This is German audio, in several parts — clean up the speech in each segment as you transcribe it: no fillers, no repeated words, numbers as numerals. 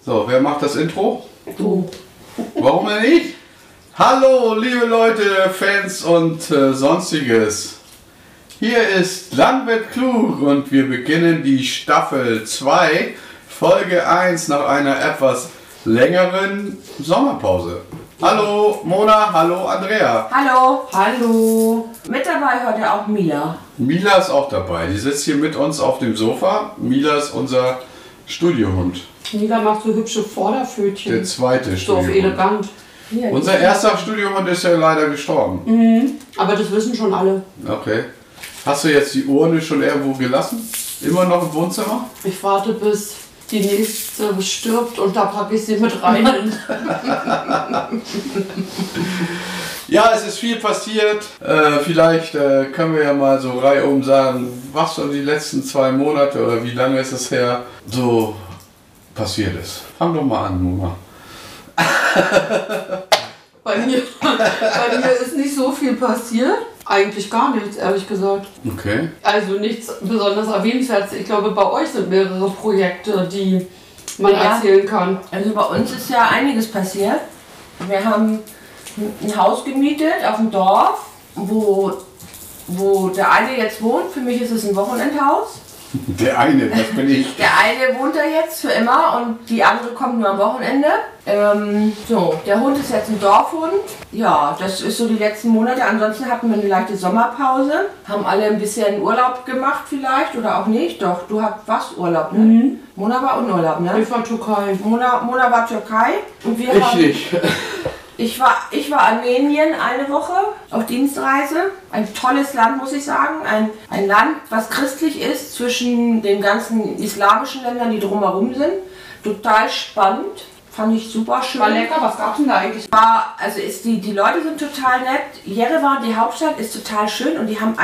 So, wer macht das Intro? Du. Warum denn ich? Hallo, liebe Leute, Fans und Sonstiges. Hier ist Landwirt Klug und wir beginnen die Staffel 2, Folge 1 nach einer etwas längeren Sommerpause. Hallo Mona, hallo Andrea. Hallo. Hallo. Mit dabei heute auch Mila. Mila ist auch dabei. Die sitzt hier mit uns auf dem Sofa. Mila ist unser Studiohund. Mila macht so hübsche Vorderpfötchen. Der zweite So auf Studiohund. elegant. Ja, Unser erster Studiohund ist ja leider gestorben. Mhm. Aber das wissen schon alle. Okay. Hast du jetzt die Urne schon irgendwo gelassen? Immer noch im Wohnzimmer? Ich warte, bis die nächste stirbt und da packe ich sie mit rein. Ja, es ist viel passiert. Vielleicht können wir ja mal so reihum sagen, was so die letzten 2 Monate oder wie lange ist es her, so passiert ist. Fang doch mal an, Mona. Bei mir ist nicht so viel passiert. Eigentlich gar nichts, ehrlich gesagt. Okay. Also nichts besonders erwähnenswertes. Ich glaube, bei euch sind mehrere Projekte, die man erzählen kann. Also bei uns ist ja einiges passiert. Wir haben ein Haus gemietet auf dem Dorf, wo der eine jetzt wohnt. Für mich ist es ein Wochenendhaus. Der eine, das bin ich. Der eine wohnt da jetzt für immer und die andere kommt nur am Wochenende. Der Hund ist jetzt ein Dorfhund. Ja, das ist so die letzten Monate. Ansonsten hatten wir eine leichte Sommerpause. Haben alle ein bisschen Urlaub gemacht vielleicht oder auch nicht. Doch, du warst Urlaub, ne? Mhm. Mona war in Urlaub, ne? Ich war Türkei. Mona war Türkei. Und wir Ich nicht. Ich war Armenien eine Woche auf Dienstreise. Ein tolles Land, muss ich sagen. Ein Land, was christlich ist, zwischen den ganzen islamischen Ländern, die drumherum sind. Total spannend. Fand ich super schön. War lecker, was gab's denn da eigentlich? Die Leute sind total nett. Yerevan, die Hauptstadt, ist total schön und die haben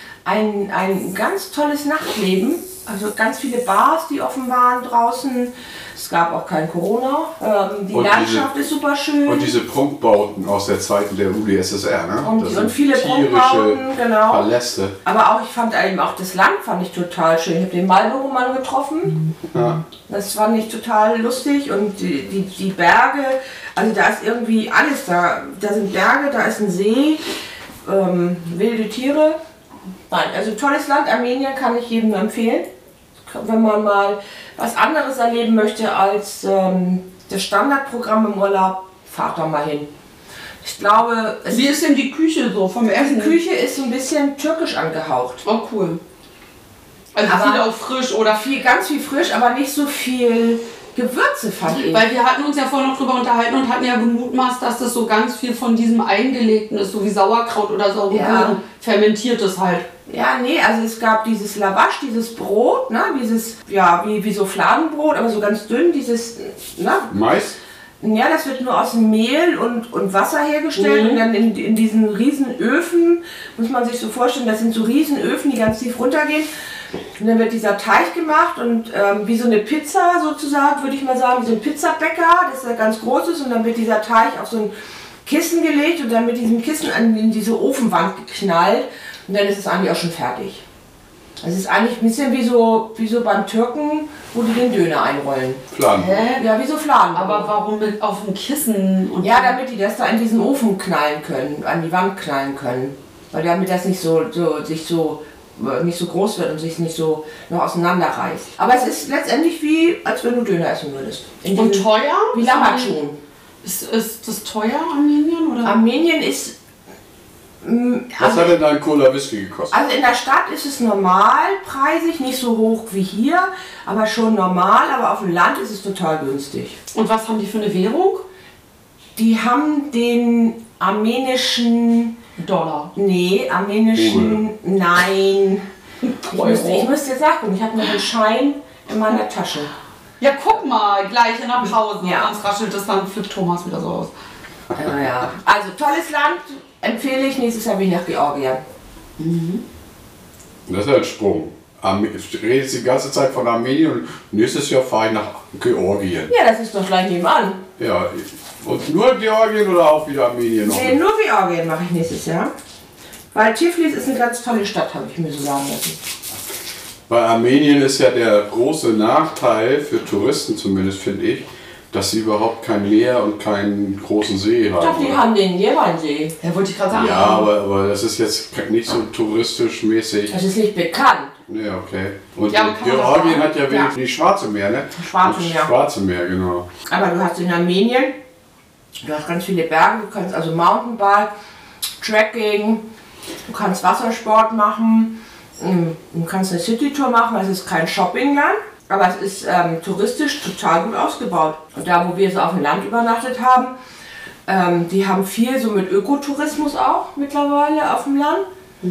ein ganz tolles Nachtleben. Also ganz viele Bars, die offen waren draußen. Es gab auch kein Corona. Die Und Landschaft ist super schön. Und diese Prunkbauten aus der Zeiten der UdSSR, ne? Und Das sind viele tierische Prunkbauten, genau. Paläste. Aber auch, ich fand eben auch das Land fand ich total schön. Ich habe den Marlboro-Mann getroffen. Ja. Das fand ich total lustig. Und die Berge, also da ist irgendwie alles da. Da sind Berge, da ist ein See, wilde Tiere. Nein, also tolles Land. Armenien kann ich jedem nur empfehlen. Wenn man mal was anderes erleben möchte als das Standardprogramm im Urlaub, fahrt doch mal hin. Ich glaube, Wie ist denn die Küche so vom Essen? die Küche ist so ein bisschen türkisch angehaucht. Oh, cool. Also Aber viel auch frisch oder Ganz viel frisch, aber nicht so viel Gewürze, fand ich. Weil wir hatten uns ja vorhin noch drüber unterhalten und hatten ja gemutmaßt, dass das so ganz viel von diesem Eingelegten ist, so wie Sauerkraut oder saure Bohnen, fermentiertes halt. Ja, nee, also es gab dieses Lavash, dieses Brot, ne, wie so Fladenbrot, aber so ganz dünn, Mais? Ja, das wird nur aus Mehl und Wasser hergestellt und dann in diesen riesen Öfen, muss man sich so vorstellen, das sind so riesen Öfen, die ganz tief runtergehen. Und dann wird dieser Teig gemacht und wie so eine Pizza sozusagen, würde ich mal sagen, wie so ein Pizzabäcker, das ist ganz groß ist und dann wird dieser Teig auf so ein Kissen gelegt und dann mit diesem Kissen in diese Ofenwand geknallt und dann ist es eigentlich auch schon fertig. Es ist eigentlich ein bisschen wie so beim Türken, wo die den Döner einrollen. Fladen. Ja, wie so Fladen. Aber warum mit auf dem Kissen? Und ja, damit die das da in diesen Ofen knallen können, an die Wand knallen können. Weil damit das nicht nicht so groß wird und sich nicht so noch auseinanderreißt. Aber es ist letztendlich wie, als wenn du Döner essen würdest. Und teuer? Wie Lammatschun. Ist das teuer, Armenien? Oder? Armenien ist... Was hat denn dein Cola Whisky gekostet? Also in der Stadt ist es normalpreisig, nicht so hoch wie hier, aber schon normal, aber auf dem Land ist es total günstig. Und was haben die für eine Währung? Die haben den armenischen... Dollar. Nee, armenischen... Nein. Ich müsste jetzt nachgucken, ich habe noch einen Schein in meiner Tasche. Ja, guck mal, gleich in der Pause. Ja. Sonst raschelt das dann, flippt Thomas wieder so aus. Ja. Also tolles Land, empfehle ich. Nächstes Jahr bin ich nach Georgien. Das ist ja ein Sprung. Ich rede jetzt die ganze Zeit von Armenien und nächstes Jahr fahre ich nach Georgien. Ja, das ist doch gleich nebenan. Ja, und nur Georgien oder auch wieder Armenien? Nee, nur Georgien mache ich nächstes Jahr. Weil Tiflis ist eine ganz tolle Stadt, habe ich mir so sagen lassen. Bei Armenien ist ja der große Nachteil, für Touristen zumindest finde ich, dass sie überhaupt kein Meer und keinen großen See haben. Doch, die haben den Jerewansee. Ja, wollte ich gerade sagen. Ja, aber das ist jetzt nicht so touristisch mäßig. Das ist nicht bekannt. Ja, okay. Und Ja, kann man Georgien sagen. hat ja wenigstens die Schwarze Meer, ne? Schwarze Das Meer. Schwarze Meer, genau. Aber du hast in Armenien, du hast ganz viele Berge, du kannst also Mountainbike, Trekking, du kannst Wassersport machen, du kannst eine Citytour machen, es ist kein Shoppingland, aber es ist touristisch total gut ausgebaut. Und da, wo wir so auf dem Land übernachtet haben, die haben viel so mit Ökotourismus auch mittlerweile auf dem Land.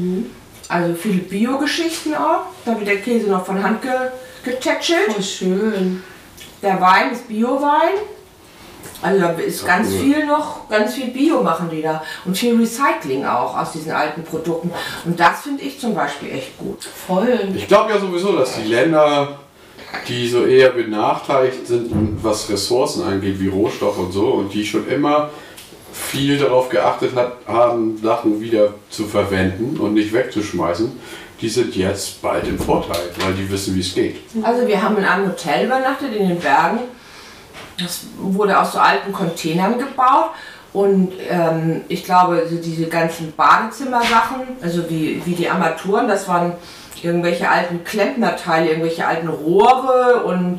Also viele Bio-Geschichten auch. Da wird der Käse noch von Hand getätschelt. Oh, schön. Der Wein ist Bio-Wein. Also da ist ganz viel Bio machen die da. Und viel Recycling auch aus diesen alten Produkten. Und das finde ich zum Beispiel echt gut. Voll. Ich glaube ja sowieso, dass die Länder, die so eher benachteiligt sind, was Ressourcen angeht, wie Rohstoffe und so, und die schon immer viel darauf geachtet haben, Sachen wieder zu verwenden und nicht wegzuschmeißen, die sind jetzt bald im Vorteil, weil die wissen, wie es geht. Also wir haben in einem Hotel übernachtet in den Bergen. Das wurde aus so alten Containern gebaut. Und ich glaube, diese ganzen Badezimmersachen, also wie die Armaturen, das waren irgendwelche alten Klempnerteile, irgendwelche alten Rohre und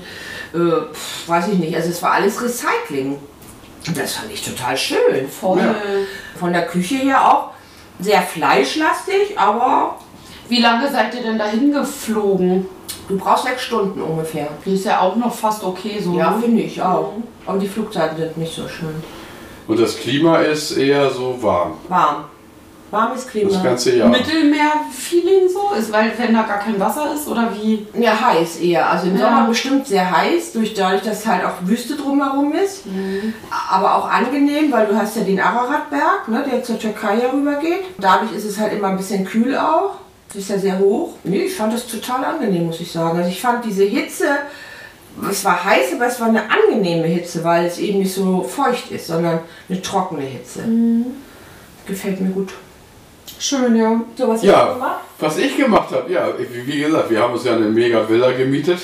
weiß ich nicht, also es war alles Recycling. Und das fand ich total schön. Voll. Ja. Von der Küche her auch sehr fleischlastig, aber Wie lange seid ihr denn dahin geflogen? du brauchst 6 Stunden ungefähr. Das ist ja auch noch fast okay so. Ja, ne? finde ich auch. Aber die Flugzeiten sind nicht so schön. Und das Klima ist eher so warm, Warm. Warmes Klima. das ganze Jahr. Mittelmeer-Feeling so ist, weil wenn da gar kein Wasser ist oder wie? Ja, heiß eher. Also im Ja. Sommer bestimmt sehr heiß, dadurch, dass halt auch Wüste drumherum ist. Aber auch angenehm, weil du hast ja den Araratberg, ne, der zur Türkei herübergeht. Dadurch ist es halt immer ein bisschen kühl auch. Es ist ja sehr hoch. Nee, ich fand das total angenehm, muss ich sagen. Also ich fand diese Hitze, es war heiß, aber es war eine angenehme Hitze, weil es eben nicht so feucht ist, sondern eine trockene Hitze. Gefällt mir gut. Schön, ja. So, was hast du Ja, gemacht? was ich gemacht habe, ja, wie gesagt, wir haben uns ja eine mega Villa gemietet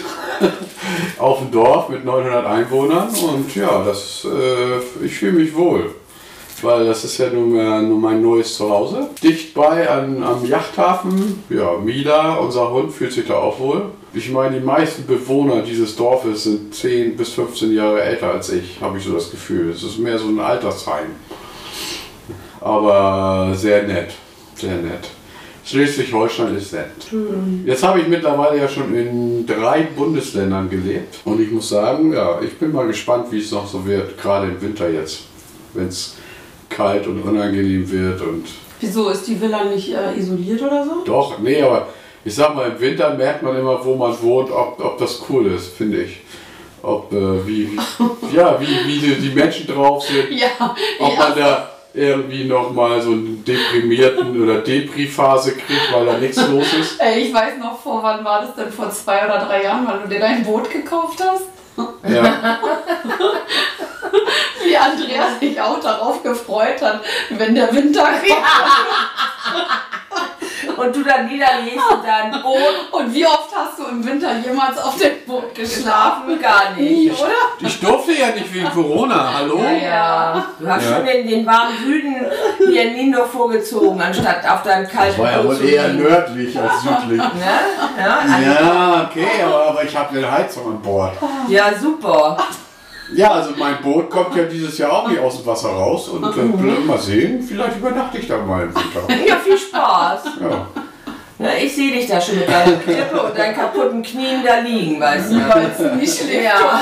auf dem Dorf mit 900 Einwohnern und ja, ich fühle mich wohl, weil das ist ja nun mein neues Zuhause. Dicht bei am Yachthafen, ja, Mila, unser Hund, fühlt sich da auch wohl. Ich meine, die meisten Bewohner dieses Dorfes sind 10 bis 15 Jahre älter als ich, habe ich so das Gefühl. Es ist mehr so ein Altersheim, aber sehr nett. Sehr nett. Schleswig-Holstein ist nett. Jetzt habe ich mittlerweile ja schon in 3 Bundesländern gelebt. Und ich muss sagen, ja, ich bin mal gespannt, wie es noch so wird, gerade im Winter jetzt. Wenn es kalt und unangenehm wird. Und Wieso, ist die Villa nicht isoliert oder so? doch, nee, aber ich sag mal, im Winter merkt man immer, wo man wohnt, ob das cool ist, finde ich. Wie die Menschen drauf sind. Ja. Ob man da irgendwie nochmal so einen deprimierten oder Depri-Phase kriegt, weil da nichts los ist. Ey, ich weiß noch, vor wann war das denn? Vor 2 oder 3 Jahren, weil du dir dein Boot gekauft hast? Ja. Wie Andreas sich auch darauf gefreut hat, wenn der Winter kommt. Und du dann niederlegst in deinem Boot. Und wie oft hast du im Winter jemals auf dem Boot geschlafen? Gar Nie, nicht. oder? Ich durfte ja nicht wegen Corona, hallo? Ja. Du hast Ja. schon den warmen Süden hier in Niendorf vorgezogen, anstatt auf deinem kalten Boot zu liegen. nördlich als südlich. Ne? Ja, Ja, okay, aber ich habe eine Heizung an Bord. ja, super. Ja, also mein Boot kommt ja dieses Jahr auch nicht aus dem Wasser raus und mal sehen, vielleicht übernachte ich da mal im Winter. Ja, viel Spaß. Ja. Na, ich sehe dich da schon mit deiner Klippe und deinen kaputten Knien da liegen, weißt du. Weil es nicht schläft. Ja.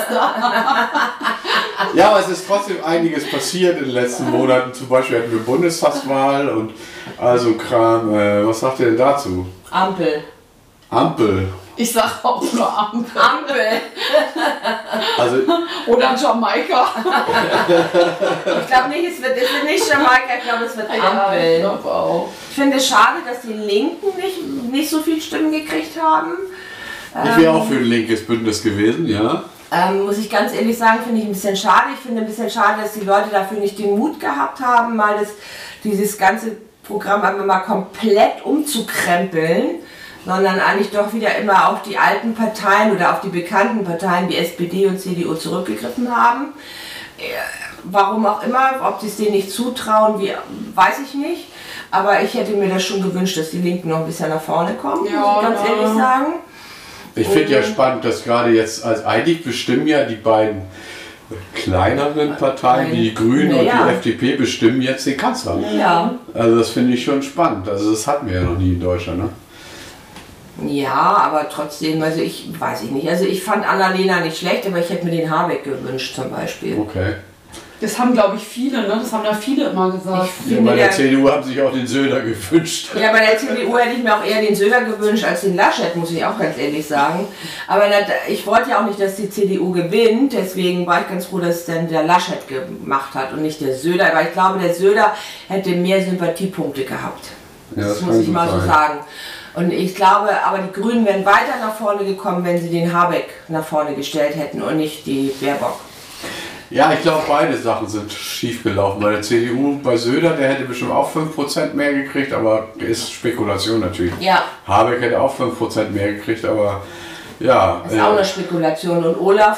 Ja, aber es ist trotzdem einiges passiert in den letzten Monaten. Zum Beispiel hatten wir Bundestagswahl und also Kram. Was sagt ihr denn dazu? Ampel. Ampel. Ich sag auch nur Ampel. Ampel. Also Oder Jamaika. Ich glaube nicht, es wird nicht Jamaika, ich glaube, es wird Ich Ampel. glaube auch. Ich finde es schade, dass die Linken nicht so viele Stimmen gekriegt haben. ich wäre auch für ein linkes Bündnis gewesen, ja. Muss ich ganz ehrlich sagen, finde ich ein bisschen schade. Ich finde ein bisschen schade, dass die Leute dafür nicht den Mut gehabt haben, mal dieses ganze Programm einfach mal komplett umzukrempeln. sondern eigentlich doch wieder immer auf die alten Parteien oder auf die bekannten Parteien wie SPD und CDU zurückgegriffen haben. Warum auch immer, ob sie es denen nicht zutrauen, weiß ich nicht. Aber ich hätte mir das schon gewünscht, dass die Linken noch ein bisschen nach vorne kommen, muss ich ganz ehrlich sagen. Ich finde ja spannend, dass gerade jetzt, als eigentlich bestimmen ja die beiden kleineren Parteien, wie die Grünen und die FDP, bestimmen jetzt den Kanzler. Ja. Also das finde ich schon spannend. Also das hatten wir ja noch nie in Deutschland, ne? Ja, aber trotzdem, also weiß ich nicht. Also ich fand Annalena nicht schlecht, aber ich hätte mir den Habeck gewünscht zum Beispiel. Okay. Das haben, glaube ich, viele, ne? Das haben ja viele immer gesagt. Ja, bei der CDU haben sich auch den Söder gewünscht. Ja, bei der CDU hätte ich mir auch eher den Söder gewünscht als den Laschet, muss ich auch ganz ehrlich sagen. Aber ich wollte ja auch nicht, dass die CDU gewinnt, deswegen war ich ganz froh, dass es dann der Laschet gemacht hat und nicht der Söder. Aber ich glaube, der Söder hätte mehr Sympathiepunkte gehabt. Ja, das muss ich mal so sagen. Und ich glaube, aber die Grünen wären weiter nach vorne gekommen, wenn sie den Habeck nach vorne gestellt hätten und nicht die Baerbock. Ja, ich glaube, beide Sachen sind schief gelaufen. Bei der CDU, bei Söder, der hätte bestimmt auch 5% mehr gekriegt, aber ist Spekulation natürlich. Ja. Habeck hätte auch 5% mehr gekriegt, aber ja. Das ist auch eine Spekulation. Und Olaf,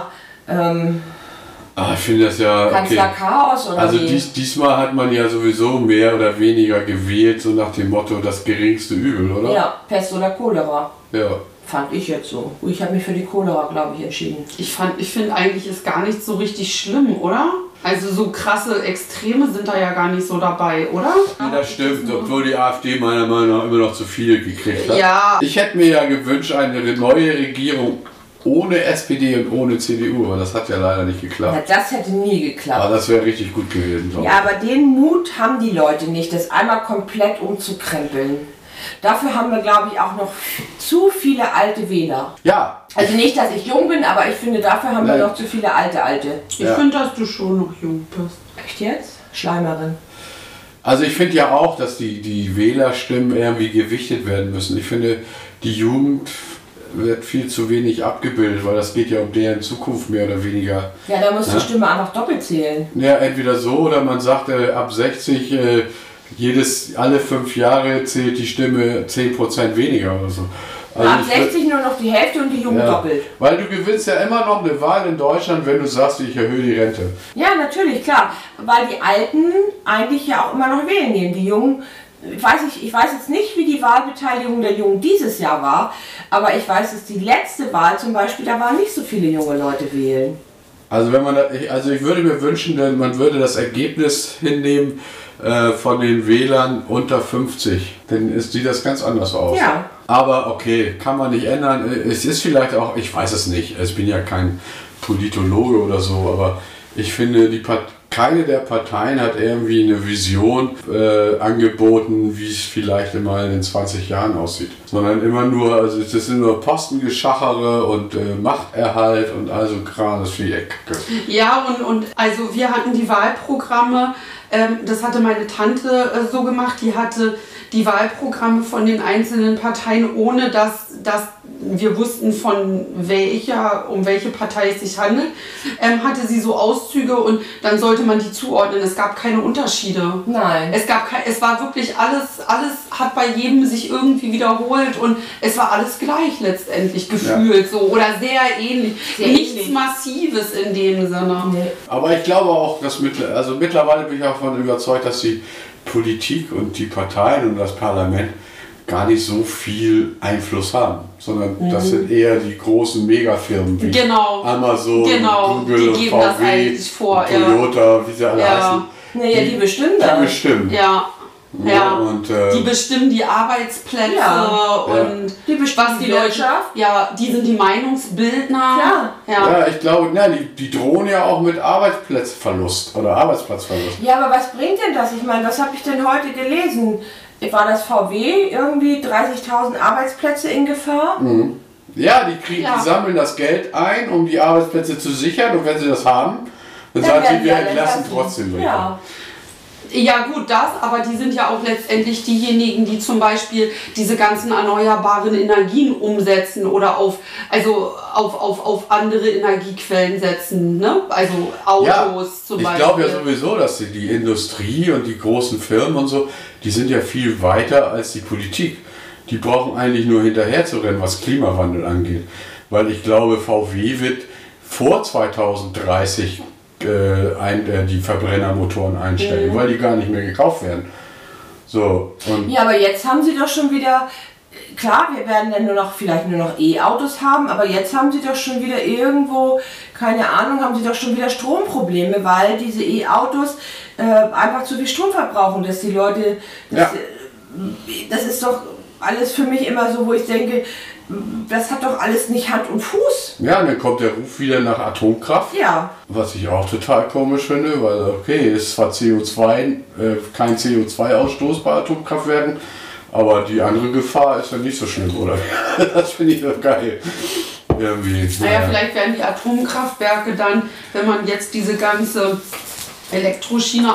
ich finde das ja. Kanzler Chaos oder also wie? diesmal hat man ja sowieso mehr oder weniger gewählt, so nach dem Motto das geringste Übel, oder? Ja, Pest oder Cholera. Ja. Fand ich jetzt so. Ich habe mich für die Cholera, glaube ich, entschieden. Ich finde eigentlich ist gar nicht so richtig schlimm, oder? Also so krasse Extreme sind da ja gar nicht so dabei, oder? Ja, das stimmt, obwohl die AfD meiner Meinung nach immer noch zu viel gekriegt hat. Ja. Ich hätte mir ja gewünscht, eine neue Regierung ohne SPD und ohne CDU, aber das hat ja leider nicht geklappt. Ja, das hätte nie geklappt. Aber das wäre richtig gut gewesen. Ja, aber den Mut haben die Leute nicht, das einmal komplett umzukrempeln. Dafür haben wir, glaube ich, auch noch zu viele alte Wähler. Ja. Also nicht, dass ich jung bin, aber ich finde, dafür haben wir noch zu viele alte. Ich finde, dass du schon noch jung bist. Echt jetzt? Schleimerin. Also ich finde ja auch, dass die Wählerstimmen irgendwie gewichtet werden müssen. Ich finde, die Jugend wird viel zu wenig abgebildet, weil das geht ja um deren Zukunft mehr oder weniger. Ja, da muss die Stimme einfach doppelt zählen. Ja, entweder so oder man sagt ab 60 alle 5 Jahre zählt die Stimme 10% weniger oder so. Also ab 60 nur noch die Hälfte und die Jungen doppelt. Weil du gewinnst ja immer noch eine Wahl in Deutschland, wenn du sagst, ich erhöhe die Rente. Ja, natürlich, klar. Weil die Alten eigentlich ja auch immer noch wählen gehen. Die Jungen, ich weiß jetzt nicht, wie die Wahlbeteiligung der Jungen dieses Jahr war, aber ich weiß, dass die letzte Wahl zum Beispiel, da waren nicht so viele junge Leute wählen. Also ich würde mir wünschen, man würde das Ergebnis hinnehmen von den Wählern unter 50. Dann sieht das ganz anders aus. Ja. Aber okay, kann man nicht ändern. Es ist vielleicht auch, ich weiß es nicht, ich bin ja kein Politologe oder so, aber ich finde, keine der Parteien hat irgendwie eine Vision angeboten, wie es vielleicht immer in den 20 Jahren aussieht. Sondern immer nur, also das sind nur Postengeschachere und Machterhalt und also gerade das Viereck. Ja, und also wir hatten die Wahlprogramme, das hatte meine Tante so gemacht, die hatte die Wahlprogramme von den einzelnen Parteien, ohne dass wir wussten, um welche Partei es sich handelt, hatte sie so Auszüge und dann sollte man die zuordnen. Es gab keine Unterschiede. Nein. Es war wirklich alles hat bei jedem sich irgendwie wiederholt und es war alles gleich letztendlich gefühlt so oder sehr ähnlich. Nichts Massives in dem Sinne. Nee. Aber ich glaube auch, dass mittlerweile bin ich auch davon überzeugt, dass die Politik und die Parteien und das Parlament gar nicht so viel Einfluss haben, sondern das sind eher die großen Megafirmen wie Amazon, Google und geben VW, das eigentlich vor, und Toyota, wie sie alle heißen. Naja, die bestimmen das. Die bestimmen. Ja. Und, die bestimmen die Arbeitsplätze und die bestimmen was die Wirtschaft. Leute. Ja, die sind die Meinungsbildner. Klar. Ja, ich glaube, die drohen ja auch mit Arbeitsplatzverlust oder Arbeitsplatzverlust. Ja, aber was bringt denn das? Ich meine, was habe ich denn heute gelesen? War das VW irgendwie 30.000 Arbeitsplätze in Gefahr? Mhm. Ja, die sammeln das Geld ein, um die Arbeitsplätze zu sichern und wenn sie das haben, dann sagen sie, wir entlassen trotzdem. Ja gut, aber die sind ja auch letztendlich diejenigen, die zum Beispiel diese ganzen erneuerbaren Energien umsetzen oder auf andere Energiequellen setzen, ne? Also Autos zum Beispiel. Ich glaube ja sowieso, dass die Industrie und die großen Firmen und so, die sind ja viel weiter als die Politik. die brauchen eigentlich nur hinterher zu rennen, was Klimawandel angeht. Weil ich glaube, VW wird vor 2030 die Verbrennermotoren einstellen, weil die gar nicht mehr gekauft werden. So, und ja, aber jetzt haben sie doch schon wieder, klar, wir werden dann vielleicht nur noch E-Autos haben, aber jetzt haben sie doch schon wieder irgendwo, keine Ahnung, haben sie doch schon wieder Stromprobleme, weil diese E-Autos einfach zu viel Strom verbrauchen, dass die Leute, das ist doch alles für mich immer so, wo ich denke, das hat doch alles nicht Hand und Fuß. ja, dann kommt der Ruf wieder nach Atomkraft. Ja. Was ich auch total komisch finde, weil okay, ist zwar kein CO2-Ausstoß bei Atomkraftwerken, aber die andere Gefahr ist ja nicht so schlimm, oder? Das finde ich doch geil. Irgendwie. Naja, vielleicht werden die Atomkraftwerke dann, wenn man jetzt diese ganze Elektroschiene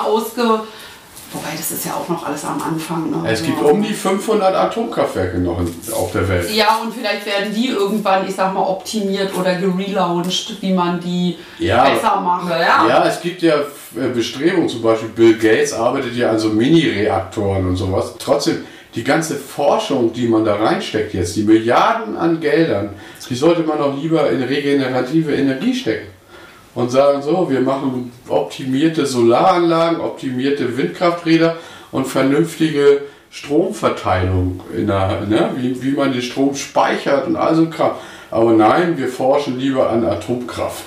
wobei, das ist ja auch noch alles am Anfang. Ne? Es gibt um die 500 Atomkraftwerke noch auf der Welt. Ja, und vielleicht werden die irgendwann, ich sag mal, optimiert oder gelauncht, wie man die besser macht. Ja, es gibt ja Bestrebungen, zum Beispiel Bill Gates arbeitet ja an so Mini-Reaktoren und sowas. Trotzdem, die ganze Forschung, die man da reinsteckt jetzt, die Milliarden an Geldern, die sollte man doch lieber in regenerative Energie stecken. Und sagen so, wir machen optimierte Solaranlagen, optimierte Windkrafträder und vernünftige Stromverteilung, wie man den Strom speichert und all so ein Kram. Aber nein, wir forschen lieber an Atomkraft.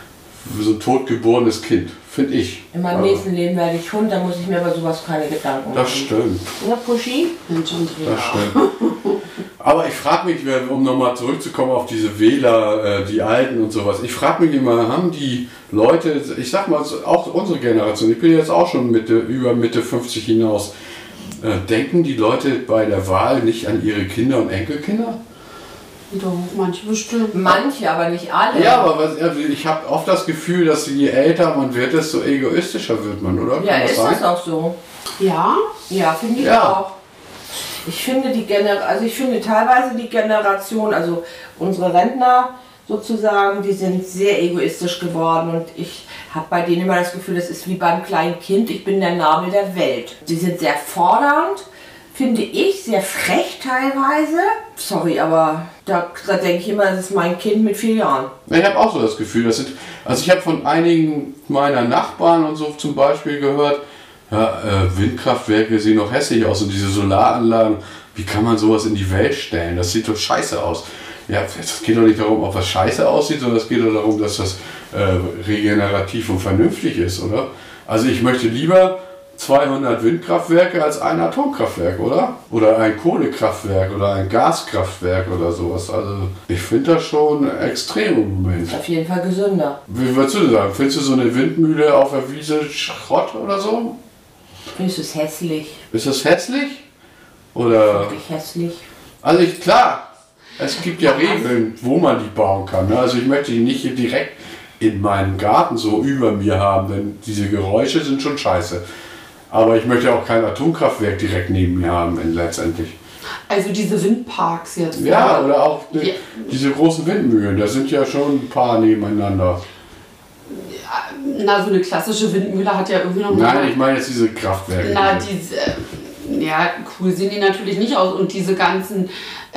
So ein totgeborenes Kind, finde ich. In meinem nächsten Leben werde ich Hund, da muss ich mir über sowas keine Gedanken machen. Das stimmt. Ja, Puschi? Das stimmt. Aber ich frage mich, um nochmal zurückzukommen auf diese Wähler, die Alten und sowas, ich frage mich immer, haben die Leute, ich sag mal, auch unsere Generation, ich bin jetzt auch schon über Mitte 50 hinaus, denken die Leute bei der Wahl nicht an ihre Kinder und Enkelkinder? Doch, manche bestimmt. Manche, aber nicht alle. Ja, aber ich habe oft das Gefühl, dass je älter man wird, desto egoistischer wird man, oder? Ja, ist das auch so? Ja? Ja, finde ich auch. Ich finde teilweise die Generation, also unsere Rentner sozusagen, die sind sehr egoistisch geworden und ich habe bei denen immer das Gefühl, das ist wie beim kleinen Kind, ich bin der Nabel der Welt. Sie sind sehr fordernd, finde ich, sehr frech teilweise. Sorry, aber da denke ich immer, das ist mein Kind mit 4 Jahren. Ich habe auch so das Gefühl, ich habe von einigen meiner Nachbarn und so zum Beispiel gehört, ja, Windkraftwerke sehen noch hässlich aus und diese Solaranlagen, wie kann man sowas in die Welt stellen? Das sieht doch scheiße aus. Ja, es geht doch nicht darum, ob was scheiße aussieht, sondern es geht doch darum, dass das regenerativ und vernünftig ist, oder? Also ich möchte lieber 200 Windkraftwerke als ein Atomkraftwerk, oder? Oder ein Kohlekraftwerk oder ein Gaskraftwerk oder sowas. Also ich finde das schon extrem im Moment. Ist auf jeden Fall gesünder. Wie würdest du sagen? Findest du so eine Windmühle auf der Wiese Schrott oder so? Findest du es hässlich? Ist das hässlich? Oder? Wirklich hässlich. Also klar, es gibt ja Regeln, wo man die bauen kann. Ne? Also ich möchte die nicht hier direkt in meinem Garten so über mir haben, denn diese Geräusche sind schon scheiße. Aber ich möchte auch kein Atomkraftwerk direkt neben mir haben, letztendlich. Also diese Windparks jetzt. Ja, oder auch diese großen Windmühlen, da sind ja schon ein paar nebeneinander. Na, so eine klassische Windmühle hat ja irgendwie noch... Nein, ich meine jetzt diese Kraftwerke. Na, ja, cool sehen die natürlich nicht aus. Und diese ganzen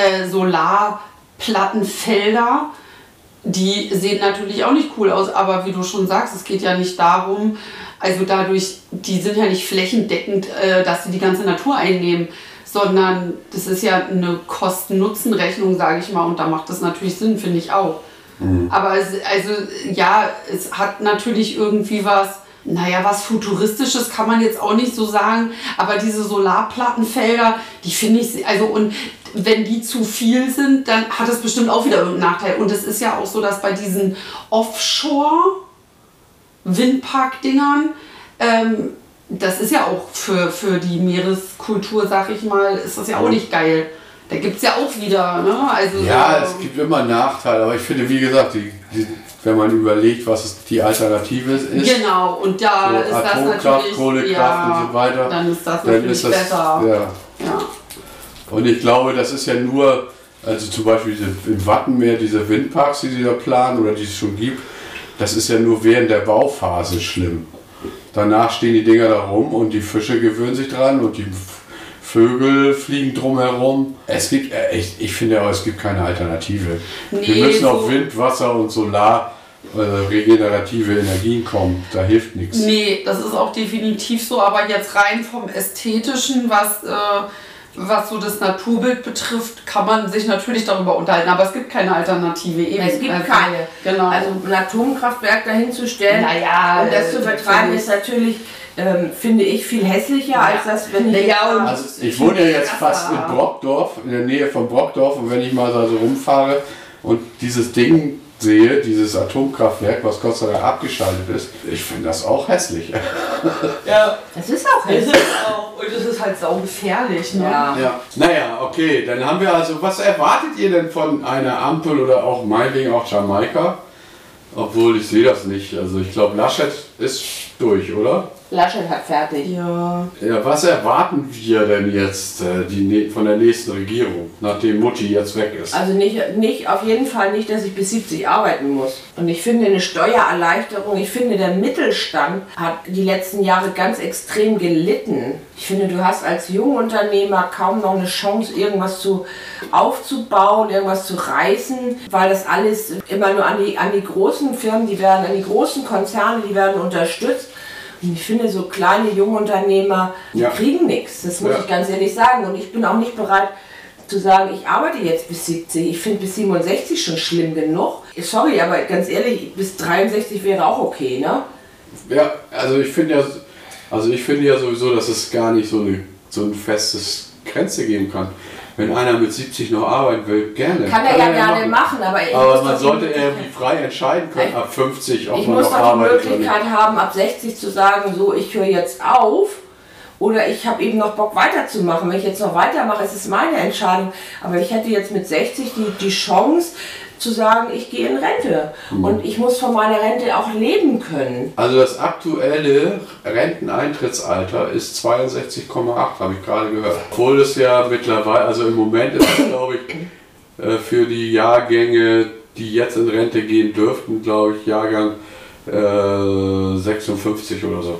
Solarplattenfelder, die sehen natürlich auch nicht cool aus. Aber wie du schon sagst, es geht ja nicht darum, also dadurch, die sind ja nicht flächendeckend, dass sie die ganze Natur einnehmen, sondern das ist ja eine Kosten-Nutzen-Rechnung, sage ich mal. Und da macht das natürlich Sinn, finde ich auch. Mhm. Aber es hat natürlich irgendwie was Futuristisches kann man jetzt auch nicht so sagen, aber diese Solarplattenfelder, die finde ich, und wenn die zu viel sind, dann hat es bestimmt auch wieder irgendeinen Nachteil. Und es ist ja auch so, dass bei diesen Offshore-Windpark-Dingern, das ist ja auch für die Meereskultur, sag ich mal, ist das ja auch nicht geil. Da gibt es ja auch wieder, ne? Also ja, es gibt immer Nachteile, aber ich finde, wie gesagt, wenn man überlegt, was die Alternative ist. Genau, und da so ist das Atomkraft, natürlich... Kohlekraft und so weiter. Dann ist das natürlich besser. Ja. Und ich glaube, das ist ja nur, also zum Beispiel im Wattenmeer, diese Windparks, die sie da planen oder die es schon gibt, das ist ja nur während der Bauphase schlimm. Danach stehen die Dinger da rum und die Fische gewöhnen sich dran und die Vögel fliegen drumherum. Es gibt, ich finde auch, es gibt keine Alternative. Nee, Wir müssen so auf Wind, Wasser und Solar regenerative Energien kommen. Da hilft nichts. Nee, das ist auch definitiv so, aber jetzt rein vom Ästhetischen, was so das Naturbild betrifft, kann man sich natürlich darüber unterhalten, aber es gibt keine Alternative. Eben. Es gibt keine. Genau. Also ein Atomkraftwerk dahin zu stellen und das zu betreiben ist natürlich, finde ich, viel hässlicher als das, wenn ich... Also ich wohne ja jetzt fast in Brockdorf, in der Nähe von Brockdorf, und wenn ich mal so rumfahre und dieses Ding sehe, dieses Atomkraftwerk, was Gott sei Dank abgeschaltet ist, ich finde das auch hässlich. Ja, das ist auch hässlich. Und es ist halt saugefährlich, ne? Ja. Naja, okay, dann haben wir also, was erwartet ihr denn von einer Ampel oder auch meinetwegen auch Jamaika? Obwohl, ich sehe das nicht. Also ich glaube, Laschet ist durch, oder? Laschet hat fertig. Ja. Ja, was erwarten wir denn jetzt von der nächsten Regierung, nachdem Mutti jetzt weg ist? Also nicht, auf jeden Fall nicht, dass ich bis 70 arbeiten muss. Und ich finde eine Steuererleichterung, ich finde der Mittelstand hat die letzten Jahre ganz extrem gelitten. Ich finde, du hast als Jungunternehmer kaum noch eine Chance, irgendwas aufzubauen, irgendwas zu reißen, weil das alles immer nur an die großen Firmen, an die großen Konzerne, die werden unterstützt. Und ich finde, so kleine Jungunternehmer, die kriegen nichts, das muss ich ganz ehrlich sagen. Und ich bin auch nicht bereit zu sagen, ich arbeite jetzt bis 70. Ich finde bis 67 schon schlimm genug. Sorry, aber ganz ehrlich, bis 63 wäre auch okay, ne? Ja, also ich finde ja sowieso, dass es gar nicht so ein festes Grenze geben kann. Wenn einer mit 70 noch arbeiten will, gerne. Kann er ja gerne machen, aber man sollte irgendwie frei entscheiden können, ab 50, ob ich man muss noch doch die arbeitet. Möglichkeit haben, ab 60 zu sagen, so, ich höre jetzt auf. Oder ich habe eben noch Bock weiterzumachen. Wenn ich jetzt noch weitermache, ist es meine Entscheidung. Aber ich hätte jetzt mit 60 die Chance zu sagen, ich gehe in Rente. Und ich muss von meiner Rente auch leben können. Also das aktuelle Renteneintrittsalter ist 62,8, habe ich gerade gehört. Obwohl es ja mittlerweile, also im Moment ist es, glaube ich, für die Jahrgänge, die jetzt in Rente gehen dürften, glaube ich, Jahrgang 56 oder so.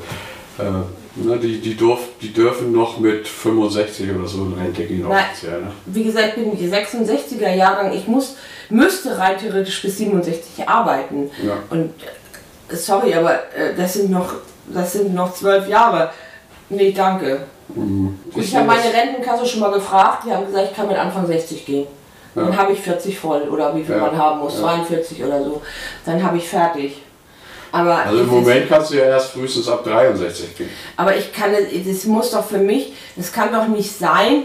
Die dürfen noch mit 65 oder so in Rente gehen, offiziell. Ne? Wie gesagt, ich bin die 66er Jahrgang, ich müsste rein theoretisch bis 67 arbeiten. Ja. Und sorry, aber das sind noch 12 Jahre. Nee, danke. Ich habe meine Rentenkasse schon mal gefragt, die haben gesagt, ich kann mit Anfang 60 gehen. Ja. Dann habe ich 40 voll oder wie viel man haben muss, 42 oder so. Dann habe ich fertig. Aber also im Moment kannst du ja erst frühestens ab 63 gehen. Aber das muss doch für mich, das kann doch nicht sein,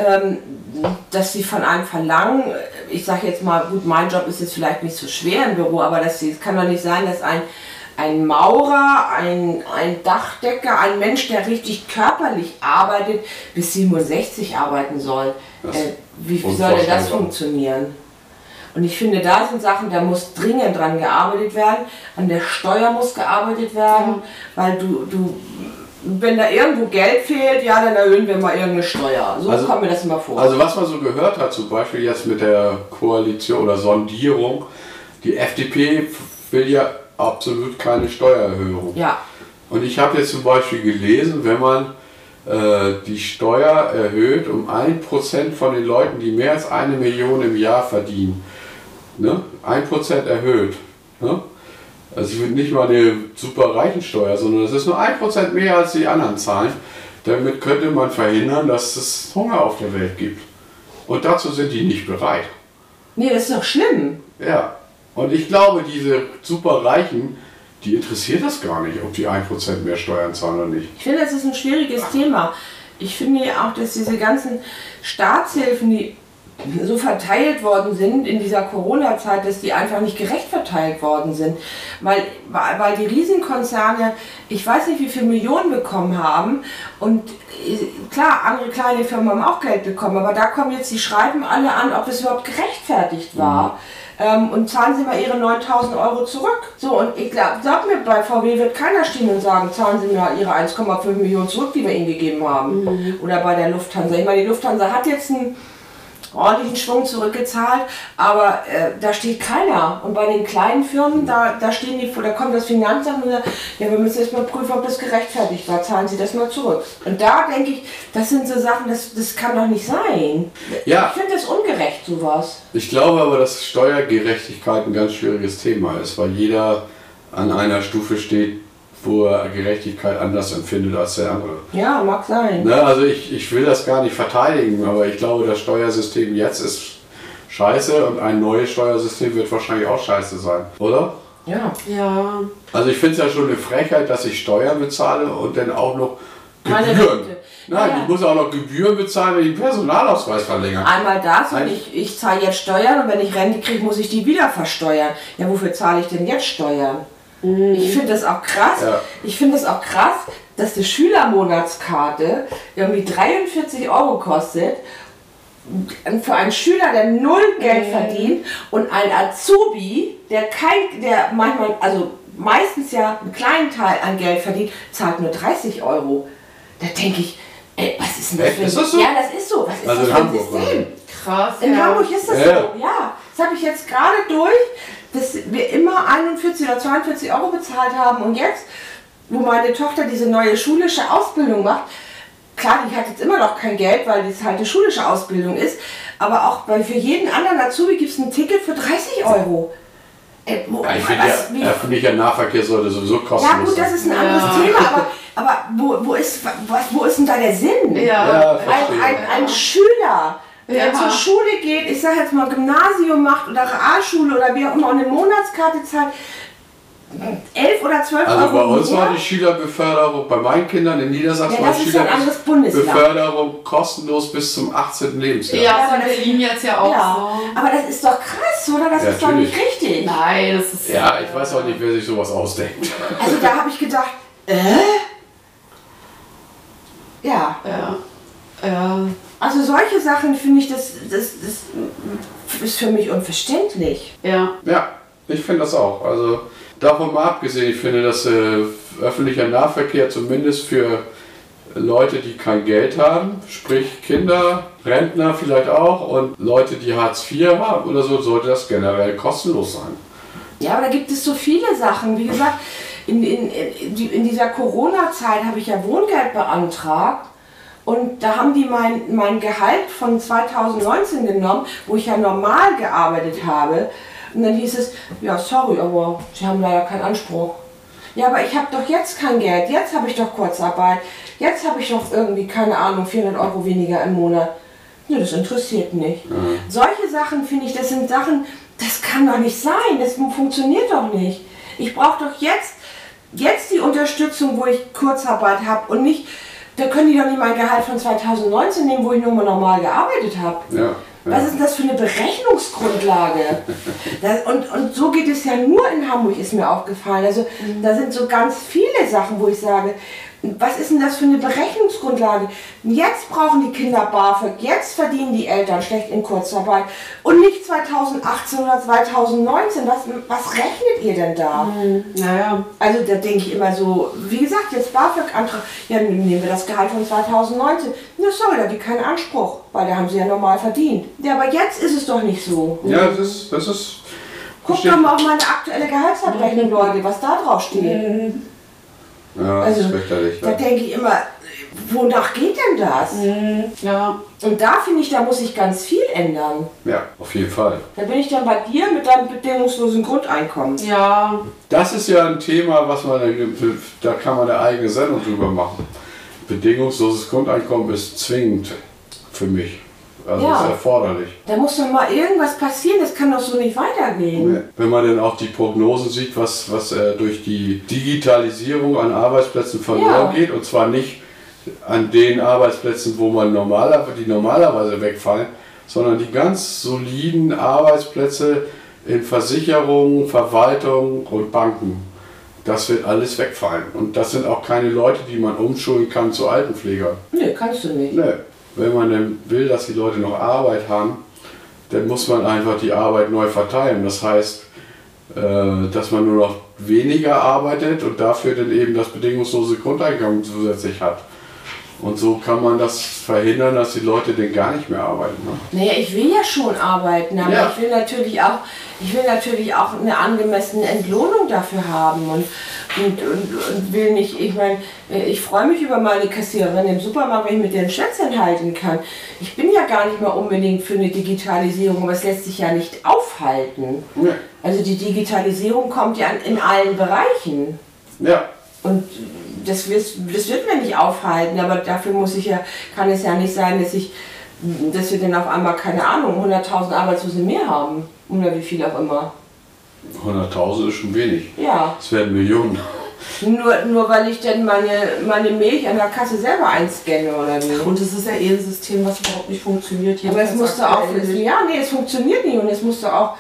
dass sie von einem verlangen, ich sage jetzt mal, gut, mein Job ist jetzt vielleicht nicht so schwer im Büro, aber es kann doch nicht sein, dass ein Maurer, ein Dachdecker, ein Mensch, der richtig körperlich arbeitet, bis 67 arbeiten soll. Wie soll denn das funktionieren? Und ich finde, da sind Sachen, da muss dringend dran gearbeitet werden, an der Steuer muss gearbeitet werden, weil wenn da irgendwo Geld fehlt, ja, dann erhöhen wir mal irgendeine Steuer. So kommt mir das immer vor. Also was man so gehört hat, zum Beispiel jetzt mit der Koalition oder Sondierung, die FDP will ja absolut keine Steuererhöhung. Ja. Und ich habe jetzt zum Beispiel gelesen, wenn man die Steuer erhöht um 1% von den Leuten, die mehr als 1 Million im Jahr verdienen, ne? 1% erhöht. Ne? Also es wird nicht mal eine super Reichensteuer, sondern es ist nur 1% mehr als die anderen zahlen. Damit könnte man verhindern, dass es Hunger auf der Welt gibt. Und dazu sind die nicht bereit. Nee, das ist doch schlimm. Ja, und ich glaube, diese Superreichen, die interessiert das gar nicht, ob die 1% mehr Steuern zahlen oder nicht. Ich finde, das ist ein schwieriges Thema. Ich finde ja auch, dass diese ganzen Staatshilfen, die so verteilt worden sind in dieser Corona-Zeit, dass die einfach nicht gerecht verteilt worden sind. Weil die Riesenkonzerne, ich weiß nicht, wie viele Millionen bekommen haben. Und klar, andere kleine Firmen haben auch Geld bekommen, aber da kommen jetzt, die schreiben alle an, ob es überhaupt gerechtfertigt war. Und zahlen Sie mal Ihre 9.000 Euro zurück. So, und ich glaube, sag mir, bei VW wird keiner stehen und sagen, zahlen Sie mir Ihre 1,5 Millionen zurück, die wir Ihnen gegeben haben. Oder bei der Lufthansa. Ich meine, die Lufthansa hat jetzt ordentlichen Schwung zurückgezahlt, aber da steht keiner. Und bei den kleinen Firmen, da stehen die, da kommt das Finanzamt und sagt, ja, wir müssen jetzt mal prüfen, ob das gerechtfertigt war, zahlen Sie das mal zurück. Und da denke ich, das sind so Sachen, das kann doch nicht sein. Ja. Ich finde das ungerecht, sowas. Ich glaube aber, dass Steuergerechtigkeit ein ganz schwieriges Thema ist, weil jeder an einer Stufe steht, wo er Gerechtigkeit anders empfindet als der andere. Ja, mag sein. Ne, also ich will das gar nicht verteidigen, aber ich glaube, das Steuersystem jetzt ist scheiße und ein neues Steuersystem wird wahrscheinlich auch scheiße sein, oder? Ja. Ja. Also ich finde es ja schon eine Frechheit, dass ich Steuern bezahle und dann auch noch Meine Gebühren. Rente. Nein, Ja. ich muss auch noch Gebühren bezahlen, wenn ich den Personalausweis verlängere. Einmal das und Ein- ich zahle jetzt Steuern und wenn ich Rente kriege, muss ich die wieder versteuern. Ja, wofür zahle ich denn jetzt Steuern? Ich finde das auch krass. Ja. Ich finde das auch krass, dass die Schülermonatskarte irgendwie 43 € kostet. Für einen Schüler, der null Geld verdient und ein Azubi, der manchmal, also meistens ja einen kleinen Teil an Geld verdient, zahlt nur 30 €. Da denke ich, ey, was ist denn das Echt? für ein Ist das so? Ja, das ist so. Was ist Also das in für ein Hamburg, System? Krass. In ja. Hamburg ist das Ja. so, ja. Das habe ich jetzt gerade durch, dass wir immer 41 oder 42 € bezahlt haben und jetzt, wo meine Tochter diese neue schulische Ausbildung macht, klar, die hat jetzt immer noch kein Geld, weil das halt eine schulische Ausbildung ist, aber auch für jeden anderen Azubi gibt es ein Ticket für 30 €. Ja, ich finde ja, öffentlicher Nahverkehr sollte sowieso kostenlos ja gut, das ist ein anderes Thema, aber wo ist denn da der Sinn? Ja. Ein Schüler, der Ja. zur Schule geht, ich sage jetzt mal Gymnasium macht oder Realschule oder wie auch immer, und eine Monatskarte zahlt 11 oder 12 Also bei € uns mehr. war die Schülerbeförderung, bei meinen Kindern in Niedersachsen Ja, war das ist ein anderes Bundesland. Beförderung kostenlos bis zum 18. Lebensjahr. Ja, aber ist in das- Berlin jetzt ja auch Ja, so. aber das ist doch krass, oder? Das Ja, ist doch nicht natürlich. richtig. Nein, das ist. Ja, ich weiß auch nicht, wer sich sowas ausdenkt. Also da habe ich gedacht, Ja, Ja. Ja. also solche Sachen finde ich, das ist für mich unverständlich. Ja. Ja, ich finde das auch. Also davon mal abgesehen, ich finde, dass öffentlicher Nahverkehr zumindest für Leute, die kein Geld haben, sprich Kinder, Rentner vielleicht auch und Leute, die Hartz IV haben oder so, sollte das generell kostenlos sein. Ja, aber da gibt es so viele Sachen. Wie gesagt, in dieser Corona-Zeit habe ich ja Wohngeld beantragt. Und da haben die mein Gehalt von 2019 genommen, wo ich ja normal gearbeitet habe. Und dann hieß es, ja sorry, aber Sie haben leider keinen Anspruch. Ja, aber ich habe doch jetzt kein Geld, jetzt habe ich doch Kurzarbeit, jetzt habe ich doch irgendwie, keine Ahnung, 400 € weniger im Monat. Nö, das interessiert nicht. Solche Sachen, finde ich, das sind Sachen, das kann doch nicht sein, das funktioniert doch nicht. Ich brauche doch jetzt die Unterstützung, wo ich Kurzarbeit habe und nicht, da können die doch nicht mein Gehalt von 2019 nehmen, wo ich nur mal normal gearbeitet habe. Ja. Was ist denn das für eine Berechnungsgrundlage? Und so geht es ja nur in Hamburg, ist mir aufgefallen. Also da sind so ganz viele Sachen, wo ich sage, was ist denn das für eine Berechnungsgrundlage? Jetzt brauchen die Kinder BAföG, jetzt verdienen die Eltern schlecht in Kurzarbeit und nicht 2018 oder 2019. Was rechnet ihr denn da? Naja. Also da denke ich immer so, wie gesagt, jetzt BAföG-Antrag, ja nehmen wir das Gehalt von 2019. Na sorry, da gibt keinen Anspruch, weil da haben sie ja normal verdient. Ja, aber jetzt ist es doch nicht so. Ja, das ist Guckt doch mal auf meine aktuelle Gehaltsabrechnung, Leute, was da drauf steht. Ja, das ist fürchterlich. Da Ja. denke ich immer, wonach geht denn das? Ja. Und da finde ich, da muss sich ganz viel ändern. Ja, auf jeden Fall. Da bin ich dann bei dir mit deinem bedingungslosen Grundeinkommen. Ja. Das ist ja ein Thema, was man, da kann man eine eigene Sendung drüber machen. Bedingungsloses Grundeinkommen ist zwingend für mich. Also Ja. ist erforderlich. Da muss doch mal irgendwas passieren, das kann doch so nicht weitergehen. Wenn man dann auch die Prognosen sieht, was durch die Digitalisierung an Arbeitsplätzen verloren Ja. geht, und zwar nicht an den Arbeitsplätzen, wo man normalerweise wegfallen, sondern die ganz soliden Arbeitsplätze in Versicherungen, Verwaltung und Banken. Das wird alles wegfallen. Und das sind auch keine Leute, die man umschulen kann zu Altenpflegern. Nö, kannst du nicht. Nee. Wenn man dann will, dass die Leute noch Arbeit haben, dann muss man einfach die Arbeit neu verteilen. Das heißt, dass man nur noch weniger arbeitet und dafür dann eben das bedingungslose Grundeinkommen zusätzlich hat. Und so kann man das verhindern, dass die Leute denn gar nicht mehr arbeiten. Ne? Naja, ich will ja schon arbeiten, aber Ja. ich will natürlich auch eine angemessene Entlohnung dafür haben und will nicht, ich meine, ich freue mich über meine Kassiererin im Supermarkt, wenn ich mit den Schätzchen halten kann. Ich bin ja gar nicht mal unbedingt für eine Digitalisierung, aber es lässt sich ja nicht aufhalten. Ja. Also die Digitalisierung kommt ja in allen Bereichen. Ja. Und das wird mir nicht aufhalten, aber dafür kann es ja nicht sein, dass wir dann auf einmal, keine Ahnung, 100.000 Arbeitslose mehr haben. Oder wie viel auch immer. 100.000 ist schon wenig. Ja. Es werden Millionen. Nur weil ich dann meine Milch an der Kasse selber einscanne oder wie. Und es ist ja ein System, was überhaupt nicht funktioniert. Aber es musste auch, es funktioniert nicht und es musste auch,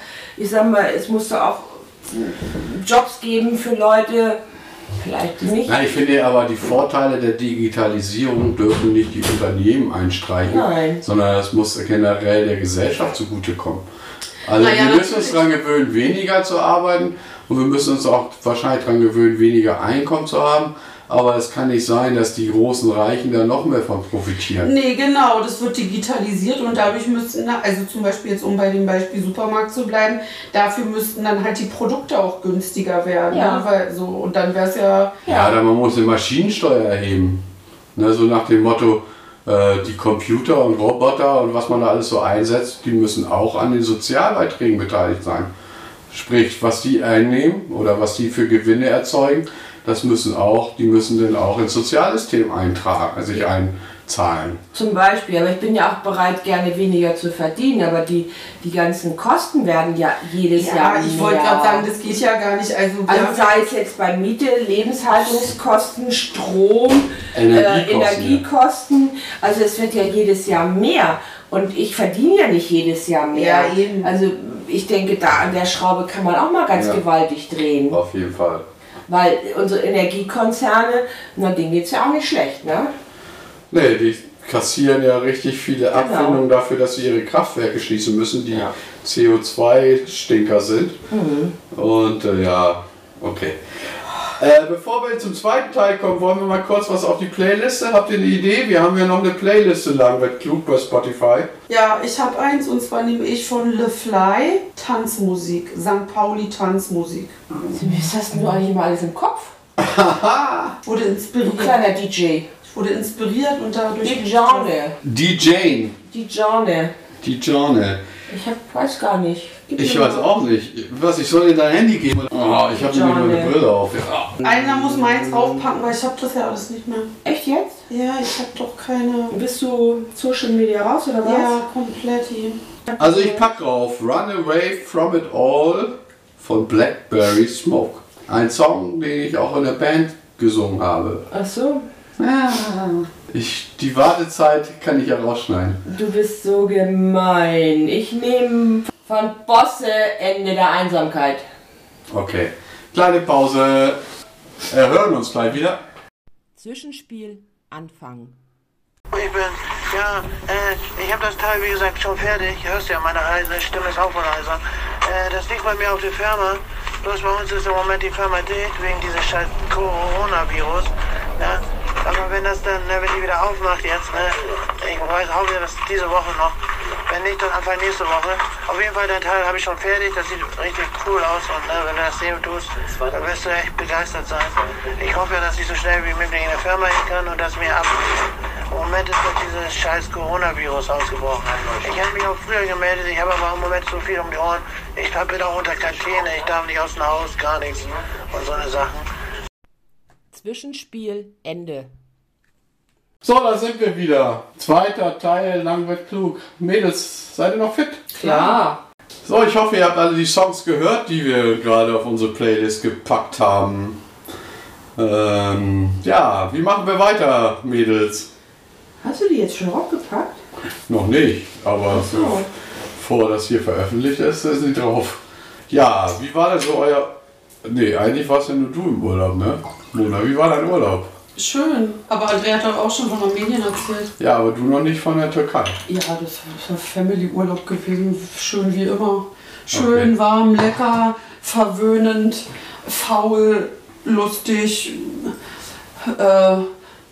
Jobs geben für Leute, vielleicht nicht. Nein, ich finde aber, die Vorteile der Digitalisierung dürfen nicht die Unternehmen einstreichen, Nein. sondern es muss generell der Gesellschaft zugutekommen. Also Naja, wir müssen uns daran gewöhnen, weniger zu arbeiten und wir müssen uns auch wahrscheinlich daran gewöhnen, weniger Einkommen zu haben. Aber es kann nicht sein, dass die großen Reichen da noch mehr von profitieren. Nee, genau, das wird digitalisiert und dadurch müssten, also zum Beispiel jetzt, um bei dem Beispiel Supermarkt zu bleiben, dafür müssten dann halt die Produkte auch günstiger werden. Ja. Ne? Weil so, und dann wäre es ja... Ja, oder man muss eine Maschinensteuer erheben. Ne, so nach dem Motto, die Computer und Roboter und was man da alles so einsetzt, die müssen auch an den Sozialbeiträgen beteiligt sein. Sprich, was die einnehmen oder was die für Gewinne erzeugen, die müssen dann auch ins Sozialsystem sich einzahlen. Zum Beispiel, aber ich bin ja auch bereit, gerne weniger zu verdienen, aber die ganzen Kosten werden ja jedes Jahr mehr. Ich wollte gerade sagen, das geht ja gar nicht. Also sei es jetzt bei Miete, Lebenshaltungskosten, Strom, Energiekosten, Energiekosten, also es wird ja jedes Jahr mehr und ich verdiene ja nicht jedes Jahr mehr. Ja, eben. Also ich denke, da an der Schraube kann man auch mal ganz gewaltig drehen. Auf jeden Fall. Weil unsere Energiekonzerne, denen geht es ja auch nicht schlecht, ne? Nee, die kassieren ja richtig viele Abfindungen dafür, dass sie ihre Kraftwerke schließen müssen, die CO2-Stinker sind. Und okay. Bevor wir zum zweiten Teil kommen, wollen wir mal kurz was auf die Playliste. Habt ihr eine Idee? Wir haben ja noch eine Playliste Langwett klug bei Spotify. Ja, ich habe eins und zwar nehme ich von Le Fly Tanzmusik, St. Pauli Tanzmusik. Was hast du eigentlich immer alles im Kopf? Wurde Du inspiriert. kleiner DJ. Ich wurde inspiriert und dadurch... Die Genre. DJ. Die Genre. Die Genre. Weiß gar nicht. Gib Ich mir weiß mal. auch nicht. Was, ich soll dir dein Handy geben? Oh, ich habe mir meine Brille auf. Ja. Einer muss meins draufpacken, weil ich habe das ja alles nicht mehr. Echt jetzt? Ja, ich habe doch keine... Bist du Social Media raus oder was? Ja, komplett. Also ich pack drauf Run Away From It All von Blackberry Smoke. Ein Song, den ich auch in der Band gesungen habe. Ach so. Die Wartezeit kann ich ja rausschneiden. Du bist so gemein. Ich nehme von Bosse Ende der Einsamkeit. Okay. Kleine Pause. Wir hören uns gleich wieder. Zwischenspiel anfangen. Ich habe das Teil, wie gesagt, schon fertig. Hörst ja, meine Stimme ist auch von leiser. Das liegt bei mir auf der Firma. Bloß bei uns ist im Moment die Firma dicht, wegen dieses scheiß Coronavirus. Ja? Aber wenn die wieder aufmacht jetzt, ich weiß auch wieder, dass diese Woche noch. Wenn nicht, dann Anfang nächste Woche. Auf jeden Fall, dein Teil habe ich schon fertig. Das sieht richtig cool aus. Und wenn du das sehen tust, dann wirst du echt begeistert sein. Ich hoffe ja, dass ich so schnell wie möglich in der Firma hin kann und das mir ab. Im Moment ist doch dieses scheiß Coronavirus ausgebrochen. Ich hätte mich auch früher gemeldet, ich habe aber im Moment so viel um die Ohren. Ich bin auch unter Quarantäne, ich darf nicht aus dem Haus, gar nichts und so eine Sachen. Zwischenspiel Ende. So, da sind wir wieder. Zweiter Teil, Langwett klug. Mädels, seid ihr noch fit? Klar. So, ich hoffe, ihr habt alle die Songs gehört, die wir gerade auf unsere Playlist gepackt haben. Wie machen wir weiter, Mädels? Hast du die jetzt schon draufgepackt? Noch nicht, aber so. bevor das hier veröffentlicht ist sie drauf. Ja, wie war denn so euer... Nee, eigentlich warst ja nur du im Urlaub, ne? Mona, wie war dein Urlaub? Schön, aber Andrea hat doch auch schon von Armenien erzählt. Ja, aber du noch nicht von der Türkei. Ja, das war Family-Urlaub gewesen, schön wie immer. Schön, warm, lecker, verwöhnend, faul, lustig,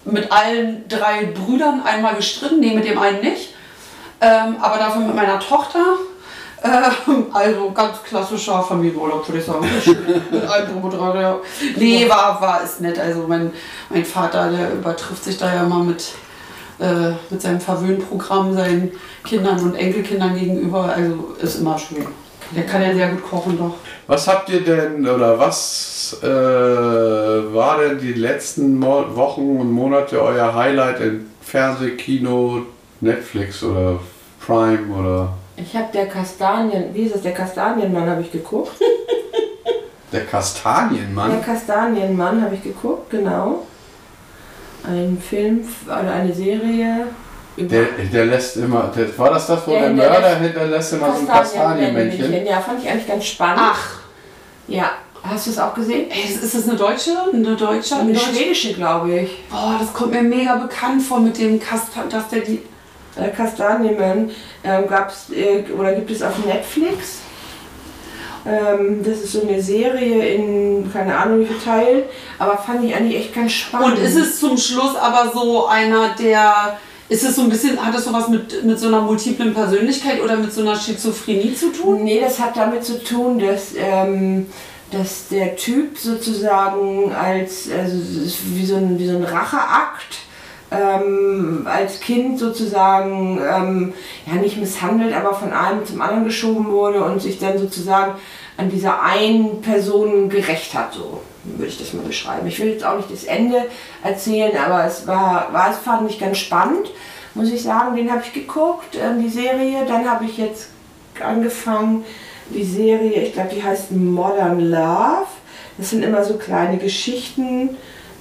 mit allen 3 Brüdern einmal gestritten, nee, mit dem einen nicht, aber dafür mit meiner Tochter. Also ganz klassischer Familienurlaub, würde ich sagen. Mit allem drum und dran, ja. Nee, war es nett. Also mein Vater, der übertrifft sich da ja immer mit seinem Verwöhnprogramm seinen Kindern und Enkelkindern gegenüber. Also ist immer schön. Der kann ja sehr gut kochen doch. Was habt ihr denn, oder was war denn die letzten Wochen und Monate euer Highlight in Fernseh, Kino, Netflix oder Prime oder... Ich habe der Kastanienmann habe ich geguckt. Der Kastanienmann? Der Kastanienmann habe ich geguckt, genau. Ein Film oder eine Serie. Der lässt immer, war das, wo der Mörder hinterlässt immer so ein Kastanienmännchen? Ja, fand ich eigentlich ganz spannend. Ach. Ja, hast du es auch gesehen? Ist das eine Deutsche? Eine schwedische, glaube ich. Boah, das kommt mir mega bekannt vor mit dem dass der die... Kastanienmann gibt es auf Netflix. Das ist so eine Serie in, keine Ahnung wie viel Teilen, aber fand ich eigentlich echt ganz spannend. Und ist es zum Schluss aber so einer, ist es so ein bisschen, hat das sowas mit so einer multiplen Persönlichkeit oder mit so einer Schizophrenie zu tun? Nee, das hat damit zu tun, dass der Typ sozusagen wie so ein Racheakt als Kind sozusagen nicht misshandelt, aber von einem zum anderen geschoben wurde und sich dann sozusagen an dieser einen Person gerecht hat, so würde ich das mal beschreiben. Ich will jetzt auch nicht das Ende erzählen, aber es fand ich ganz spannend, muss ich sagen. Den habe ich geguckt, die Serie. Dann habe ich jetzt angefangen, die Serie, ich glaube die heißt Modern Love. Das sind immer so kleine Geschichten,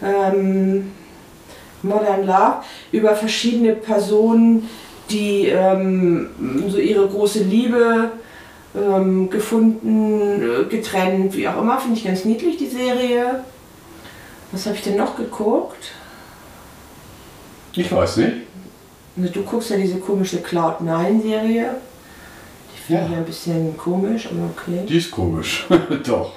Modern Love, über verschiedene Personen, die so ihre große Liebe gefunden, getrennt, wie auch immer. Finde ich ganz niedlich, die Serie. Was habe ich denn noch geguckt? Ich weiß nicht. Du guckst ja diese komische Cloud9-Serie. Die finde ich Ja. ein bisschen komisch, aber okay. Die ist komisch, doch.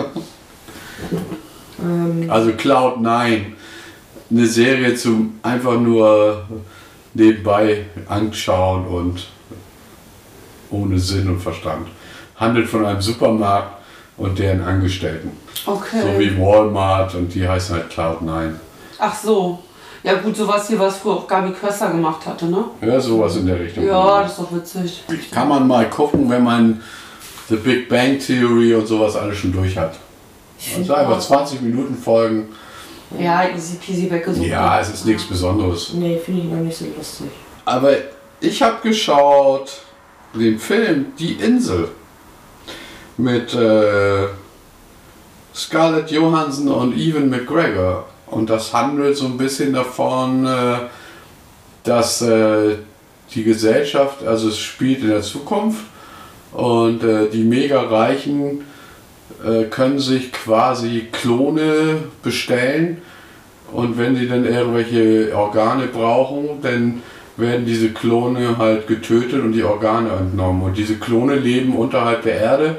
Also Cloud9, eine Serie zum einfach nur nebenbei anschauen und ohne Sinn und Verstand. Handelt von einem Supermarkt und deren Angestellten. Okay. So wie Walmart und die heißen halt Cloud9. Ach so. Ja gut, sowas hier, was früher auch Gabi Köster gemacht hatte, ne? Ja, sowas in der Richtung. Ja, das ist doch witzig. Kann man mal gucken, wenn man The Big Bang Theory und sowas alles schon durch hat. Also einfach 20 Minuten Folgen. Ja, easy peasy weggesucht. Ja, es ist nichts Besonderes. Nee, finde ich noch nicht so lustig. Aber ich habe geschaut den Film Die Insel mit Scarlett Johansson und Ewan McGregor. Und das handelt so ein bisschen davon, dass die Gesellschaft, also es spielt in der Zukunft und die mega Reichen können sich quasi Klone bestellen und wenn sie dann irgendwelche Organe brauchen, dann werden diese Klone halt getötet und die Organe entnommen. Und diese Klone leben unterhalb der Erde,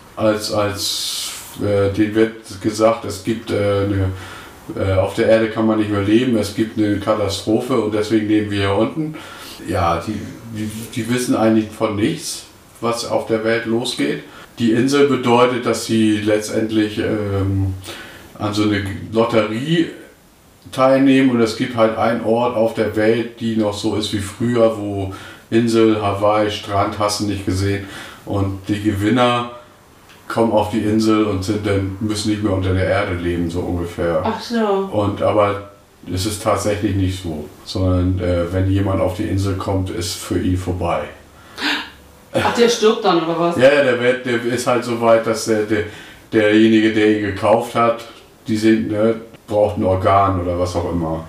denen wird gesagt, es gibt auf der Erde kann man nicht mehr leben, es gibt eine Katastrophe und deswegen leben wir hier unten. Ja, die wissen eigentlich von nichts, was auf der Welt losgeht. Die Insel bedeutet, dass sie letztendlich an so eine Lotterie teilnehmen und es gibt halt einen Ort auf der Welt, die noch so ist wie früher, wo Insel, Hawaii, Strand, hast du nicht gesehen und die Gewinner kommen auf die Insel und müssen nicht mehr unter der Erde leben, so ungefähr. Ach so. Aber es ist tatsächlich nicht so, sondern wenn jemand auf die Insel kommt, ist für ihn vorbei. Ach, der stirbt dann oder was? Ja, der ist halt so weit, dass derjenige, der ihn gekauft hat, braucht ein Organ oder was auch immer.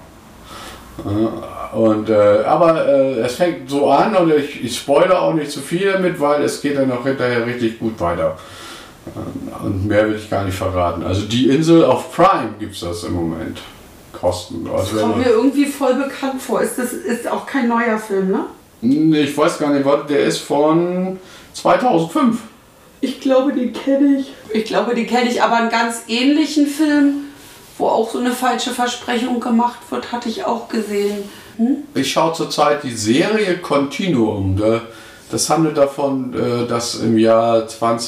Aber es fängt so an und ich spoilere auch nicht zu viel damit, weil es geht dann auch hinterher richtig gut weiter. Und mehr will ich gar nicht verraten. Also Die Insel auf Prime gibt es das im Moment. Kostenlos. Das kommt mir irgendwie voll bekannt vor. Ist auch kein neuer Film, ne? Ich weiß gar nicht, der ist von 2005. Ich glaube, den kenne ich. Ich glaube, den kenne ich, aber einen ganz ähnlichen Film, wo auch so eine falsche Versprechung gemacht wird, hatte ich auch gesehen. Ich schaue zurzeit die Serie Continuum. Das handelt davon, dass im Jahr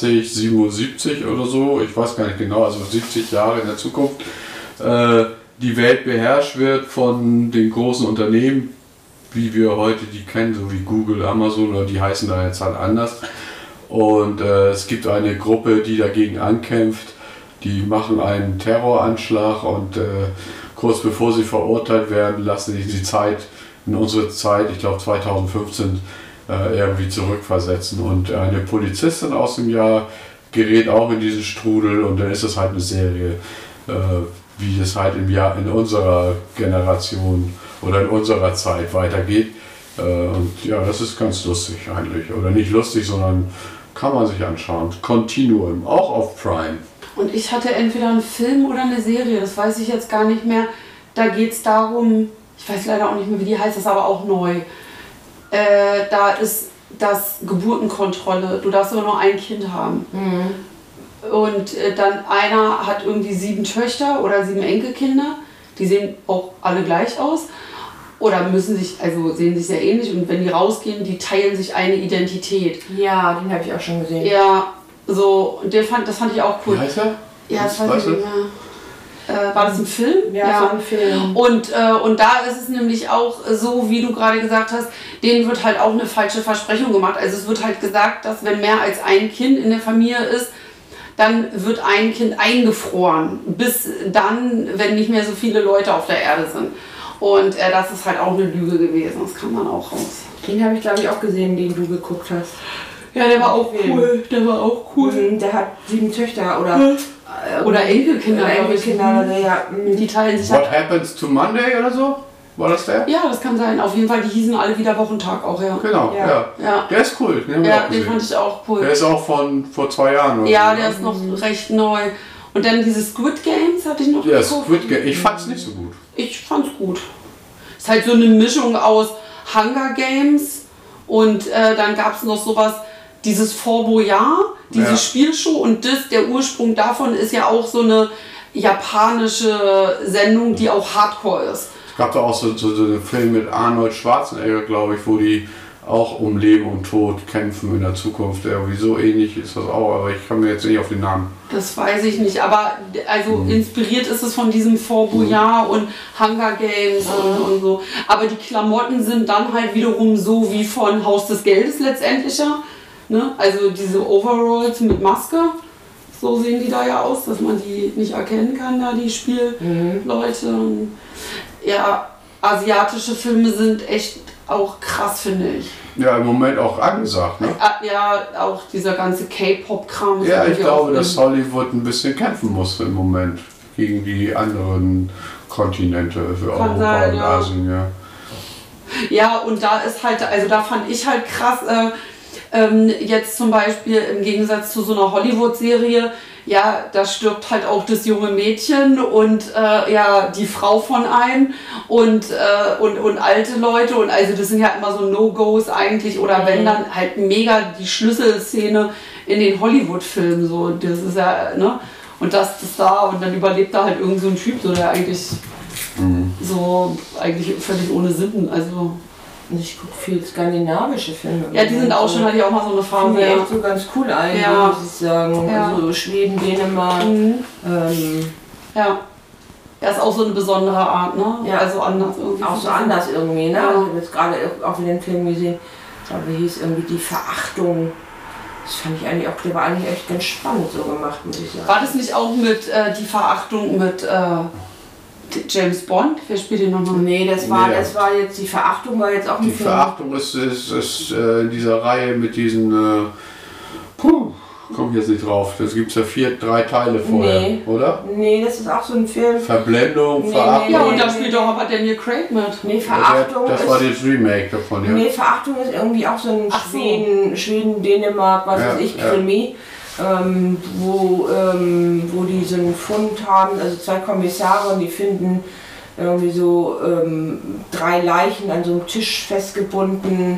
2077 oder so, ich weiß gar nicht genau, also 70 Jahre in der Zukunft, die Welt beherrscht wird von den großen Unternehmen, wie wir heute die kennen, so wie Google, Amazon, oder die heißen da jetzt halt anders. Und es gibt eine Gruppe, die dagegen ankämpft, die machen einen Terroranschlag und kurz bevor sie verurteilt werden, lassen sie die Zeit, in unsere Zeit, ich glaube 2015, irgendwie zurückversetzen. Und eine Polizistin aus dem Jahr gerät auch in diesen Strudel und dann ist es halt eine Serie, wie es halt in unserer Generation oder in unserer Zeit weitergeht. Und ja, das ist ganz lustig eigentlich. Oder nicht lustig, sondern kann man sich anschauen. Continuum, auch auf Prime. Und ich hatte entweder einen Film oder eine Serie, das weiß ich jetzt gar nicht mehr. Da geht es darum, ich weiß leider auch nicht mehr, wie die heißt, das ist aber auch neu. Da ist das Geburtenkontrolle, du darfst aber nur ein Kind haben. Und dann einer hat irgendwie 7 Töchter oder 7 Enkelkinder, die sehen auch alle gleich aus. Oder sehen sich sehr ähnlich und wenn die rausgehen, die teilen sich eine Identität. Ja, den habe ich auch schon gesehen. Ja, so, und das fand ich auch cool. Wie heißt er? Ja, das weiß ich nicht mehr. War das ein Film? Ja, das war ein Film. Und da ist es nämlich auch so, wie du gerade gesagt hast, denen wird halt auch eine falsche Versprechung gemacht. Also es wird halt gesagt, dass wenn mehr als ein Kind in der Familie ist, dann wird ein Kind eingefroren, bis dann, wenn nicht mehr so viele Leute auf der Erde sind. Und das ist halt auch eine Lüge gewesen, das kann man auch raus. Den habe ich, glaube ich, auch gesehen, den du geguckt hast. Ja, der war auch cool. Der war auch cool. Der hat 7 Töchter oder Enkelkinder. Ja. Die teilen sich What Happens to Monday oder so? War das der? Ja, das kann sein. Auf jeden Fall, die hießen alle wieder Wochentag auch, ja. Genau, ja. Der ist cool. Den fand ich auch cool. Der ist auch von vor 2 Jahren. Oder ja, so. der ist noch recht neu. Und dann diese Squid Games hatte ich noch geguckt. Squid Games. Ich fand's nicht so gut. Ich fand's gut. Ist halt so eine Mischung aus Hunger Games und dann gab es noch sowas, dieses Fort Boyard, diese Spielshow und der Ursprung davon ist ja auch so eine japanische Sendung, die auch Hardcore ist. Es gab da auch so einen Film mit Arnold Schwarzenegger, glaube ich, wo die auch um Leben und Tod kämpfen in der Zukunft. Irgendwie so ähnlich ist das auch, aber ich komme jetzt nicht auf den Namen. Das weiß ich nicht, aber also inspiriert ist es von diesem Fort Boyard und Hunger Games und so. Aber die Klamotten sind dann halt wiederum so wie von Haus des Geldes letztendlich. Ne? Also diese Overalls mit Maske, so sehen die da ja aus, dass man die nicht erkennen kann, da die Spielleute. Ja, asiatische Filme sind echt auch krass, finde ich. Ja, im Moment auch angesagt, ne? Ja, auch dieser ganze K-Pop-Kram. Ja, ich glaube, dass Hollywood ein bisschen kämpfen muss im Moment gegen die anderen Kontinente, für Europa und Asien, ja. Ja, und da ist halt, also da fand ich halt krass, jetzt zum Beispiel im Gegensatz zu so einer Hollywood-Serie, ja, da stirbt halt auch das junge Mädchen und die Frau von einem und alte Leute und also das sind ja immer so No-Gos eigentlich oder wenn dann halt mega die Schlüsselszene in den Hollywood-Filmen so, das ist ja, ne, und das da und dann überlebt da halt irgend so ein Typ, so der eigentlich so eigentlich völlig ohne Sitten, also. Ich gucke viel skandinavische Filme. Ja, die sind auch schon, hatte ich auch mal so eine Phase. Die echt so ganz cool eigentlich, muss ich sagen. Ja. Also Schweden, Dänemark. Ja, ist auch so eine besondere Art, ne? Ja. Also anders irgendwie. Auch so anders irgendwie, ne? Ja. Also ich habe jetzt gerade auch wieder den Film gesehen, da hieß irgendwie Die Verachtung. Das fand ich eigentlich auch, der war eigentlich echt ganz spannend so gemacht, muss ich sagen. War das nicht auch mit Die Verachtung mit James Bond? Wer spielt den nochmal? Nee, das war jetzt, Die Verachtung war jetzt auch ein Die Film. Verachtung ist in dieser Reihe mit diesen, komme ich jetzt nicht drauf, das gibt es ja 3 Teile vorher, oder? Nee, das ist auch so ein Film. Verblendung, Verachtung. Ja, und da spielt doch aber Daniel Craig mit. Nee, Verachtung das war das Remake davon, ja. Nee, Verachtung ist irgendwie auch so ein Schweden, Dänemark, was weiß ich, Krimi. Wo die so einen Fund haben, also 2 Kommissare und die finden irgendwie so 3 Leichen an so einem Tisch festgebunden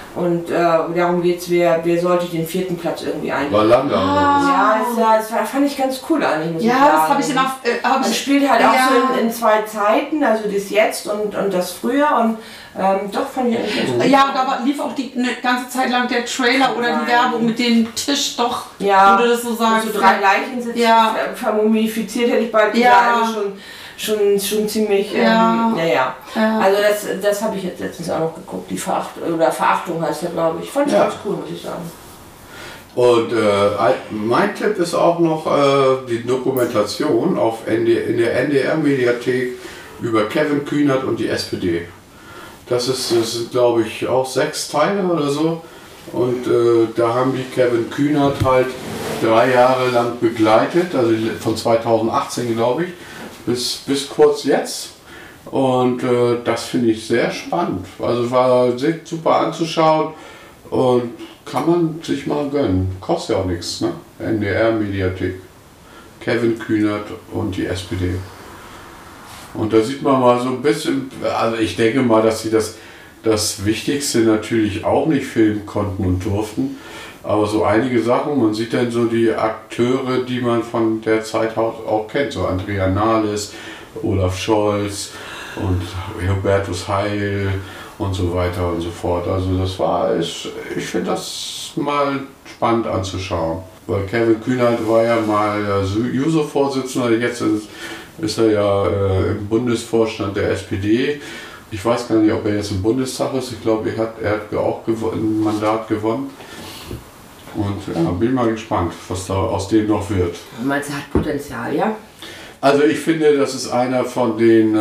Und darum geht es, wer sollte den 4. Platz irgendwie einnehmen. War Landau. Ja, das fand ich ganz cool eigentlich, muss ich sagen. Ja, das habe ich immer. Man spielt halt auch so in 2 Zeiten, also das Jetzt und das Früher. Und doch fand ich eigentlich ganz gut. Ja, da lief auch eine ganze Zeit lang der Trailer oder die Werbung mit dem Tisch, doch, ja, wo du das so sagst. So 3 Leichen sitzen, ja. Vermumifiziert hätte ich bald ja. gesagt, schon ziemlich, ja. Ja. Also das habe ich jetzt letztens auch noch geguckt, die Verachtung heißt ja, glaube ich. Fand ich ganz cool, muss ich sagen. Und mein Tipp ist auch noch die Dokumentation in der NDR-Mediathek über Kevin Kühnert und die SPD. Das sind, glaube ich, auch 6 Teile oder so. Und da haben die Kevin Kühnert halt 3 Jahre lang begleitet, also von 2018, glaube ich, bis kurz jetzt. Und das finde ich sehr spannend. Also war super anzuschauen und kann man sich mal gönnen. Kostet ja auch nichts, ne? NDR-Mediathek. Kevin Kühnert und die SPD. Und da sieht man mal so ein bisschen, also ich denke mal, dass sie das Wichtigste natürlich auch nicht filmen konnten und durften. Aber so einige Sachen, man sieht dann so die Akteure, die man von der Zeit auch kennt. So Andrea Nahles, Olaf Scholz und Hubertus Heil und so weiter und so fort. Also ich finde das mal spannend anzuschauen. Weil Kevin Kühnert war ja mal Juso-Vorsitzender, jetzt ist er ja im Bundesvorstand der SPD. Ich weiß gar nicht, ob er jetzt im Bundestag ist. Ich glaube, er hat auch ein Mandat gewonnen. Und ja, bin mal gespannt, was da aus dem noch wird. Du meinst, er hat Potenzial, ja? Also ich finde, das ist einer von den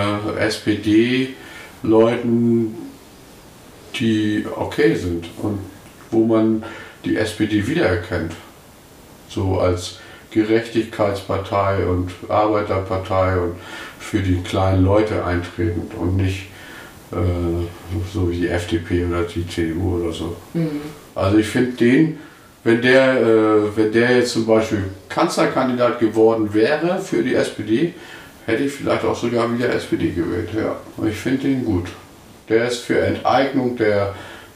SPD-Leuten, die okay sind und wo man die SPD wiedererkennt. So als Gerechtigkeitspartei und Arbeiterpartei und für die kleinen Leute eintretend und nicht so wie die FDP oder die CDU oder so. Mhm. Also ich finde wenn der jetzt zum Beispiel Kanzlerkandidat geworden wäre für die SPD, hätte ich vielleicht auch sogar wieder SPD gewählt. Ja. Und ich finde den gut. Der ist für Enteignung der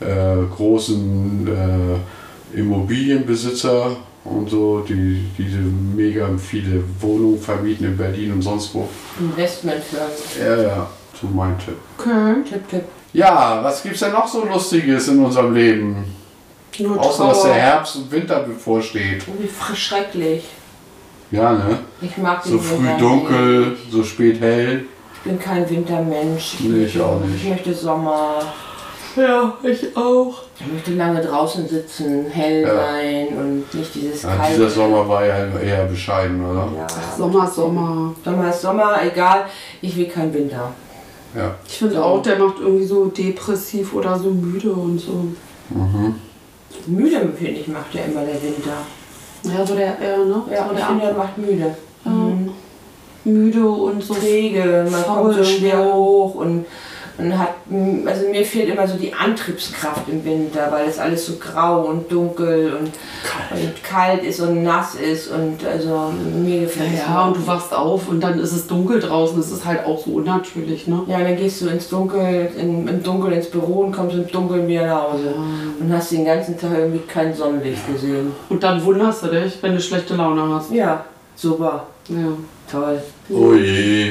großen Immobilienbesitzer und so, die diese mega viele Wohnungen vermieten in Berlin und sonst wo. Investmentfirmen. Ja, so mein Tipp. Okay. Tipp. Ja, was gibt's denn noch so Lustiges in unserem Leben? Außer dass der Herbst und Winter bevorsteht. Wie schrecklich. Ja, ne? Ich mag den so früh Winter dunkel, nicht. so spät hell. Ich bin kein Wintermensch. Ich auch nicht. Ich möchte Sommer. Ja, ich auch. Ich möchte lange draußen sitzen, hell sein und nicht dieses kalte. Dieser Sommer war ja eher bescheiden, oder? Ja. Sommer. Sommer ist Sommer, egal. Ich will keinen Winter. Ja. Ich finde auch, der macht irgendwie so depressiv oder so müde und so. Mhm. Müde, finde ich, macht ja immer der Winter. Ja, so der, ne? Ja, so ich finde, der macht müde. Ja. Müde und so träge, man kommt so schwer hoch und hat, also mir fehlt immer so die Antriebskraft im Winter, weil es alles so grau und dunkel und kalt ist und nass ist und also mir gefällt es. Ja, und du wachst auf und dann ist es dunkel draußen, das ist halt auch so unnatürlich, ne? Ja, dann gehst du ins Dunkel, im Dunkeln ins Büro und kommst im Dunkeln wieder nach Hause und hast den ganzen Tag irgendwie kein Sonnenlicht gesehen. Und dann wunderst du dich, wenn du schlechte Laune hast. Ja, super. Ja. Toll. Oh je.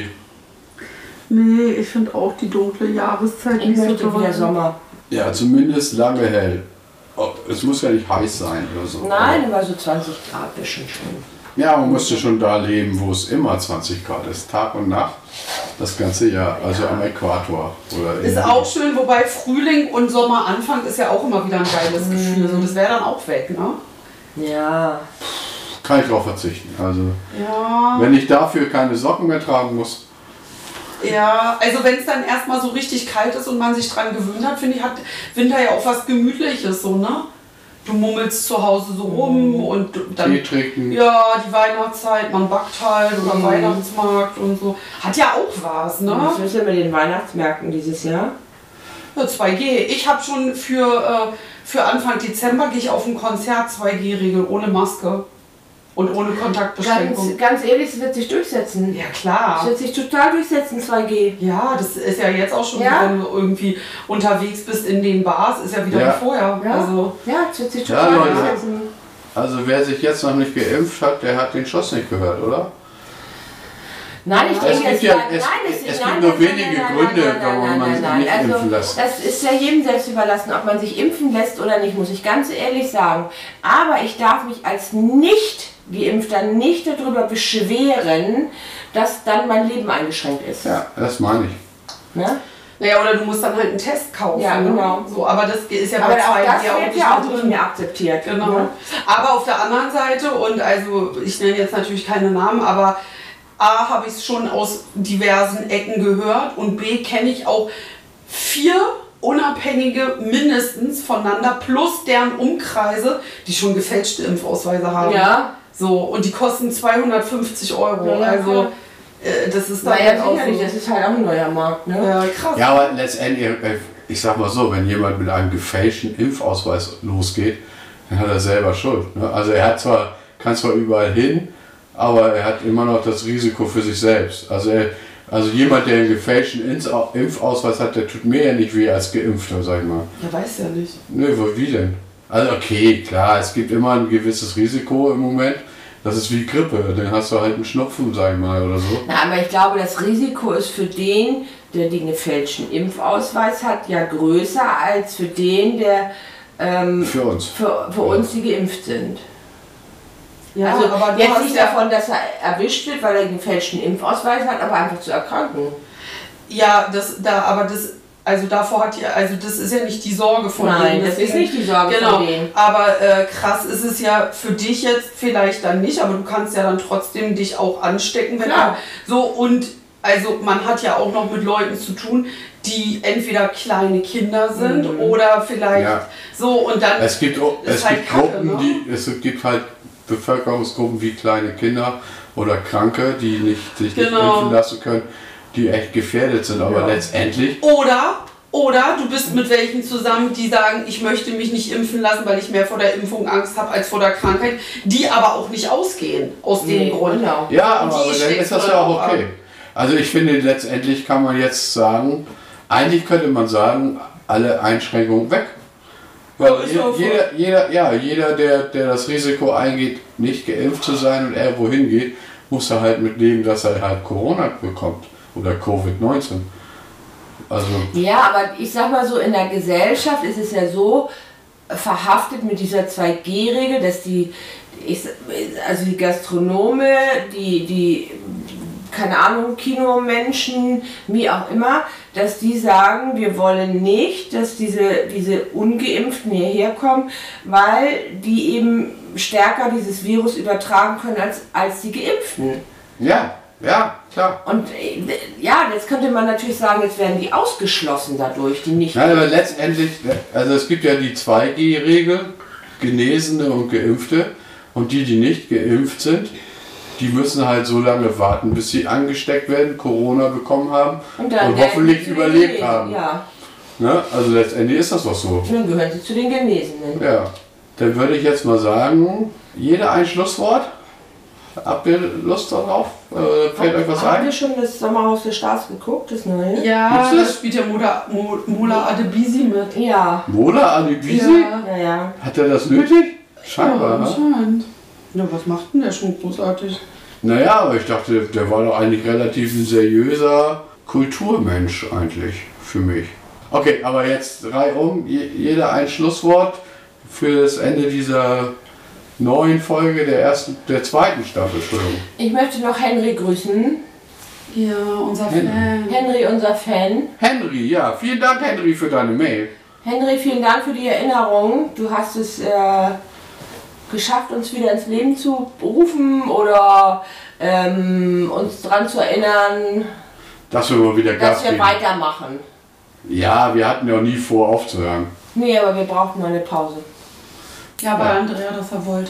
Nee, ich finde auch die dunkle Jahreszeit Ich nicht so möchte toll. wieder Sommer. Ja, zumindest lange hell. Oh, es muss ja nicht heiß sein oder so. Nein, aber so 20 Grad ist schon schön. Ja, man müsste schon da leben, wo es immer 20 Grad ist. Tag und Nacht. Das ganze Jahr. Also am Äquator. Oder Ist auch schön, wobei Frühling und Sommeranfang ist ja auch immer wieder ein geiles Gefühl. So, das wäre dann auch weg, ne? Ja. Kann ich drauf verzichten. Also, Ja. wenn ich dafür keine Socken mehr tragen muss. Ja, also wenn es dann erstmal so richtig kalt ist und man sich dran gewöhnt hat, finde ich, hat Winter ja auch was Gemütliches, so, ne? Du mummelst zu Hause so rum und dann... Tee trinken. Ja, die Weihnachtszeit, man backt halt oder Weihnachtsmarkt und so. Hat ja auch was, ne? Was ist denn mit den Weihnachtsmärkten dieses Jahr? Ja, 2G. Ich habe schon für Anfang Dezember gehe ich auf ein Konzert 2G-Regel ohne Maske. Und ohne Kontaktbeschränkung. Ganz ehrlich, es wird sich durchsetzen. Ja, klar. Es wird sich total durchsetzen, 2G. Ja, das ist ja jetzt auch schon, Ja. wenn du irgendwie unterwegs bist in den Bars, ist ja wieder Ja. wie vorher. Ja, Also, ja, es wird sich Ja, total Leute. durchsetzen. Also wer sich jetzt noch nicht geimpft hat, der hat den Schuss nicht gehört, oder? Nein, ich Es denke, gibt es ja- nein, es nein, gibt nein, nur nein, wenige nein, Gründe, nein, nein, warum nein, man nein, sich nein. nicht Also, impfen lässt. das ist ja jedem selbst überlassen, ob man sich impfen lässt oder nicht, muss ich ganz ehrlich sagen. Aber ich darf mich als Nicht-Geimpfter nicht darüber beschweren, dass dann mein Leben eingeschränkt ist. Ja, das meine ich. Ne? naja, oder du musst dann halt einen Test kaufen. Ja, genau. Ne? So, aber das ist ja Aber bei auch 2G das wird ja auch mit nicht drin. mehr akzeptiert. Genau. Ne? Aber auf der anderen Seite, und also ich nenne jetzt natürlich keine Namen, aber A, habe ich es schon aus diversen Ecken gehört und B, kenne ich auch 4 Unabhängige mindestens voneinander plus deren Umkreise, die schon gefälschte Impfausweise haben. Ja. So, und die kosten 250 €. Ja, also klar. das ist dann Naja, halt auch sicherlich, so. das ist halt auch ein neuer Markt. Ne? Ja, krass. Ja, aber letztendlich, ich sag mal so, wenn jemand mit einem gefälschten Impfausweis losgeht, dann hat er selber Schuld. Ne? Also er hat kann zwar überall hin, aber er hat immer noch das Risiko für sich selbst. Also jemand, der einen gefälschten Impfausweis hat, der tut mir ja nicht weh als Geimpfter, sag ich mal. Ja, weiß ja nicht. Nö, wie denn? Also okay, klar, es gibt immer ein gewisses Risiko im Moment. Das ist wie Grippe, dann hast du halt einen Schnupfen, sag ich mal, oder so. Na, aber ich glaube, das Risiko ist für den, der den gefälschten Impfausweis hat, ja größer als für den, der Für uns. für uns, die geimpft sind. Ja, Also aber du jetzt hast nicht ja, davon, dass er erwischt wird, weil er den gefälschten Impfausweis hat, aber einfach zu erkranken. ja, also davor hat ja, also das ist ja nicht die Sorge von Nein, denen. das ist deswegen- nicht die Sorge Genau, von denen. aber krass ist es ja für dich jetzt vielleicht dann nicht, aber du kannst ja dann trotzdem dich auch anstecken, wenn Klar. du so und also man hat ja auch noch mit Leuten zu tun, die entweder kleine Kinder sind oder vielleicht Ja. so und dann Es gibt ist halt Kacke, Gruppen, ne? es gibt halt Bevölkerungsgruppen wie kleine Kinder oder Kranke, die sich nicht Genau. impfen lassen können, die echt gefährdet sind. Aber Ja. letztendlich, Oder du bist mit welchen zusammen, die sagen, ich möchte mich nicht impfen lassen, weil ich mehr vor der Impfung Angst habe als vor der Krankheit, die aber auch nicht ausgehen aus Nee, dem Grund. genau. ja, Und aber die dann steckst ist das du ja dann auch auch okay. an. Also ich finde, letztendlich kann man jetzt sagen, eigentlich könnte man sagen, alle Einschränkungen weg. Weil Ja, ist auch so. jeder, der das Risiko eingeht, nicht geimpft zu sein und irgendwo hingeht, muss er halt mit leben, dass er halt Corona bekommt oder Covid-19. Also Ja, aber ich sag mal so, in der Gesellschaft ist es ja so verhaftet mit dieser 2G-Regel, dass die Gastronome, die keine Ahnung, Kinomenschen, wie auch immer, dass die sagen, wir wollen nicht, dass diese Ungeimpften hierher kommen, weil die eben stärker dieses Virus übertragen können als die Geimpften. ja, klar. Und ja, jetzt könnte man natürlich sagen, jetzt werden die ausgeschlossen dadurch, die nicht. Nein, aber letztendlich, also es gibt ja die 2G-Regel, Genesene und Geimpfte. Und die nicht geimpft sind, die müssen halt so lange warten, bis sie angesteckt werden, Corona bekommen haben und dann hoffentlich werden sie überlebt genesen. haben. Ja, Ne? Also letztendlich ist das doch so. dann gehören sie zu den Genesenen. Ja, dann würde ich jetzt mal sagen, jeder ein Schlusswort. Habt ihr Lust darauf? Fällt euch was Haben ein? wir schon das Sommerhaus der Stars geguckt, das neue? Ja, Gibt's das? da spielt ja Mola Adebisi mit. Ja. Mola Adebisi? Ja. Hat er das nötig? Scheinbar, ne? anscheinend. Ja, was macht denn der schon großartig? Naja, aber ich dachte, der war doch eigentlich relativ ein seriöser Kulturmensch eigentlich für mich. Okay, aber jetzt reihum, jeder ein Schlusswort für das Ende dieser neuen Folge der zweiten Staffel. Entschuldigung. Ich möchte noch Henry grüßen. Ja, unser Henry. Fan. Henry, unser Fan. Henry, ja, vielen Dank Henry für deine Mail. Henry, vielen Dank für die Erinnerung. Du hast es geschafft, uns wieder ins Leben zu rufen oder uns daran zu erinnern, Dass wir mal wieder Gas dass wir geben. weitermachen. Ja, wir hatten ja auch nie vor aufzuhören. Nee, aber wir brauchten mal eine Pause. Ja, weil Andrea das er wollte.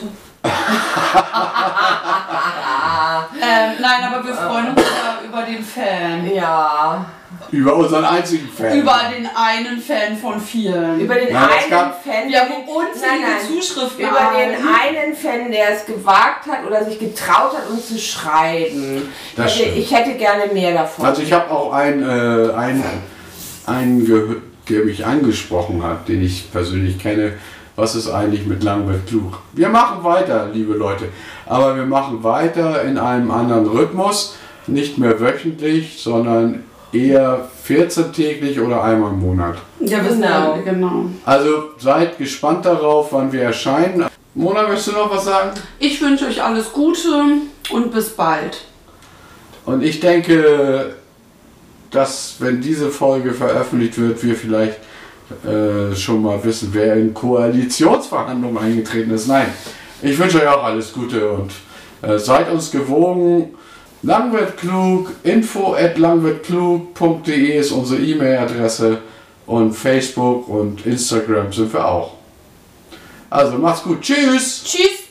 Nein, aber wir freuen uns über den Fan. Ja. Über unseren einzigen Fan. Über den einen Fan von vielen. Über den Nein, einen Fan. Wir haben unzählige Zuschriften. Über den einen Fan, der es gewagt hat oder sich getraut hat, uns zu schreiben. Ich hätte gerne mehr davon. Also ich habe auch einen gehört, der mich angesprochen hat, den ich persönlich kenne. Was ist eigentlich mit Lang wird klug? Wir machen weiter, liebe Leute. Aber wir machen weiter in einem anderen Rhythmus. Nicht mehr wöchentlich, sondern eher 14-täglich oder einmal im Monat. Ja, genau. Also seid gespannt darauf, wann wir erscheinen. Mona, möchtest du noch was sagen? Ich wünsche euch alles Gute und bis bald. Und ich denke, dass wenn diese Folge veröffentlicht wird, wir vielleicht schon mal wissen, wer in Koalitionsverhandlungen eingetreten ist. Nein, ich wünsche euch auch alles Gute und seid uns gewogen. Lang wird klug, info@langwirdklug.de ist unsere E-Mail-Adresse und Facebook und Instagram sind wir auch. Also macht's gut. Tschüss! Tschüss!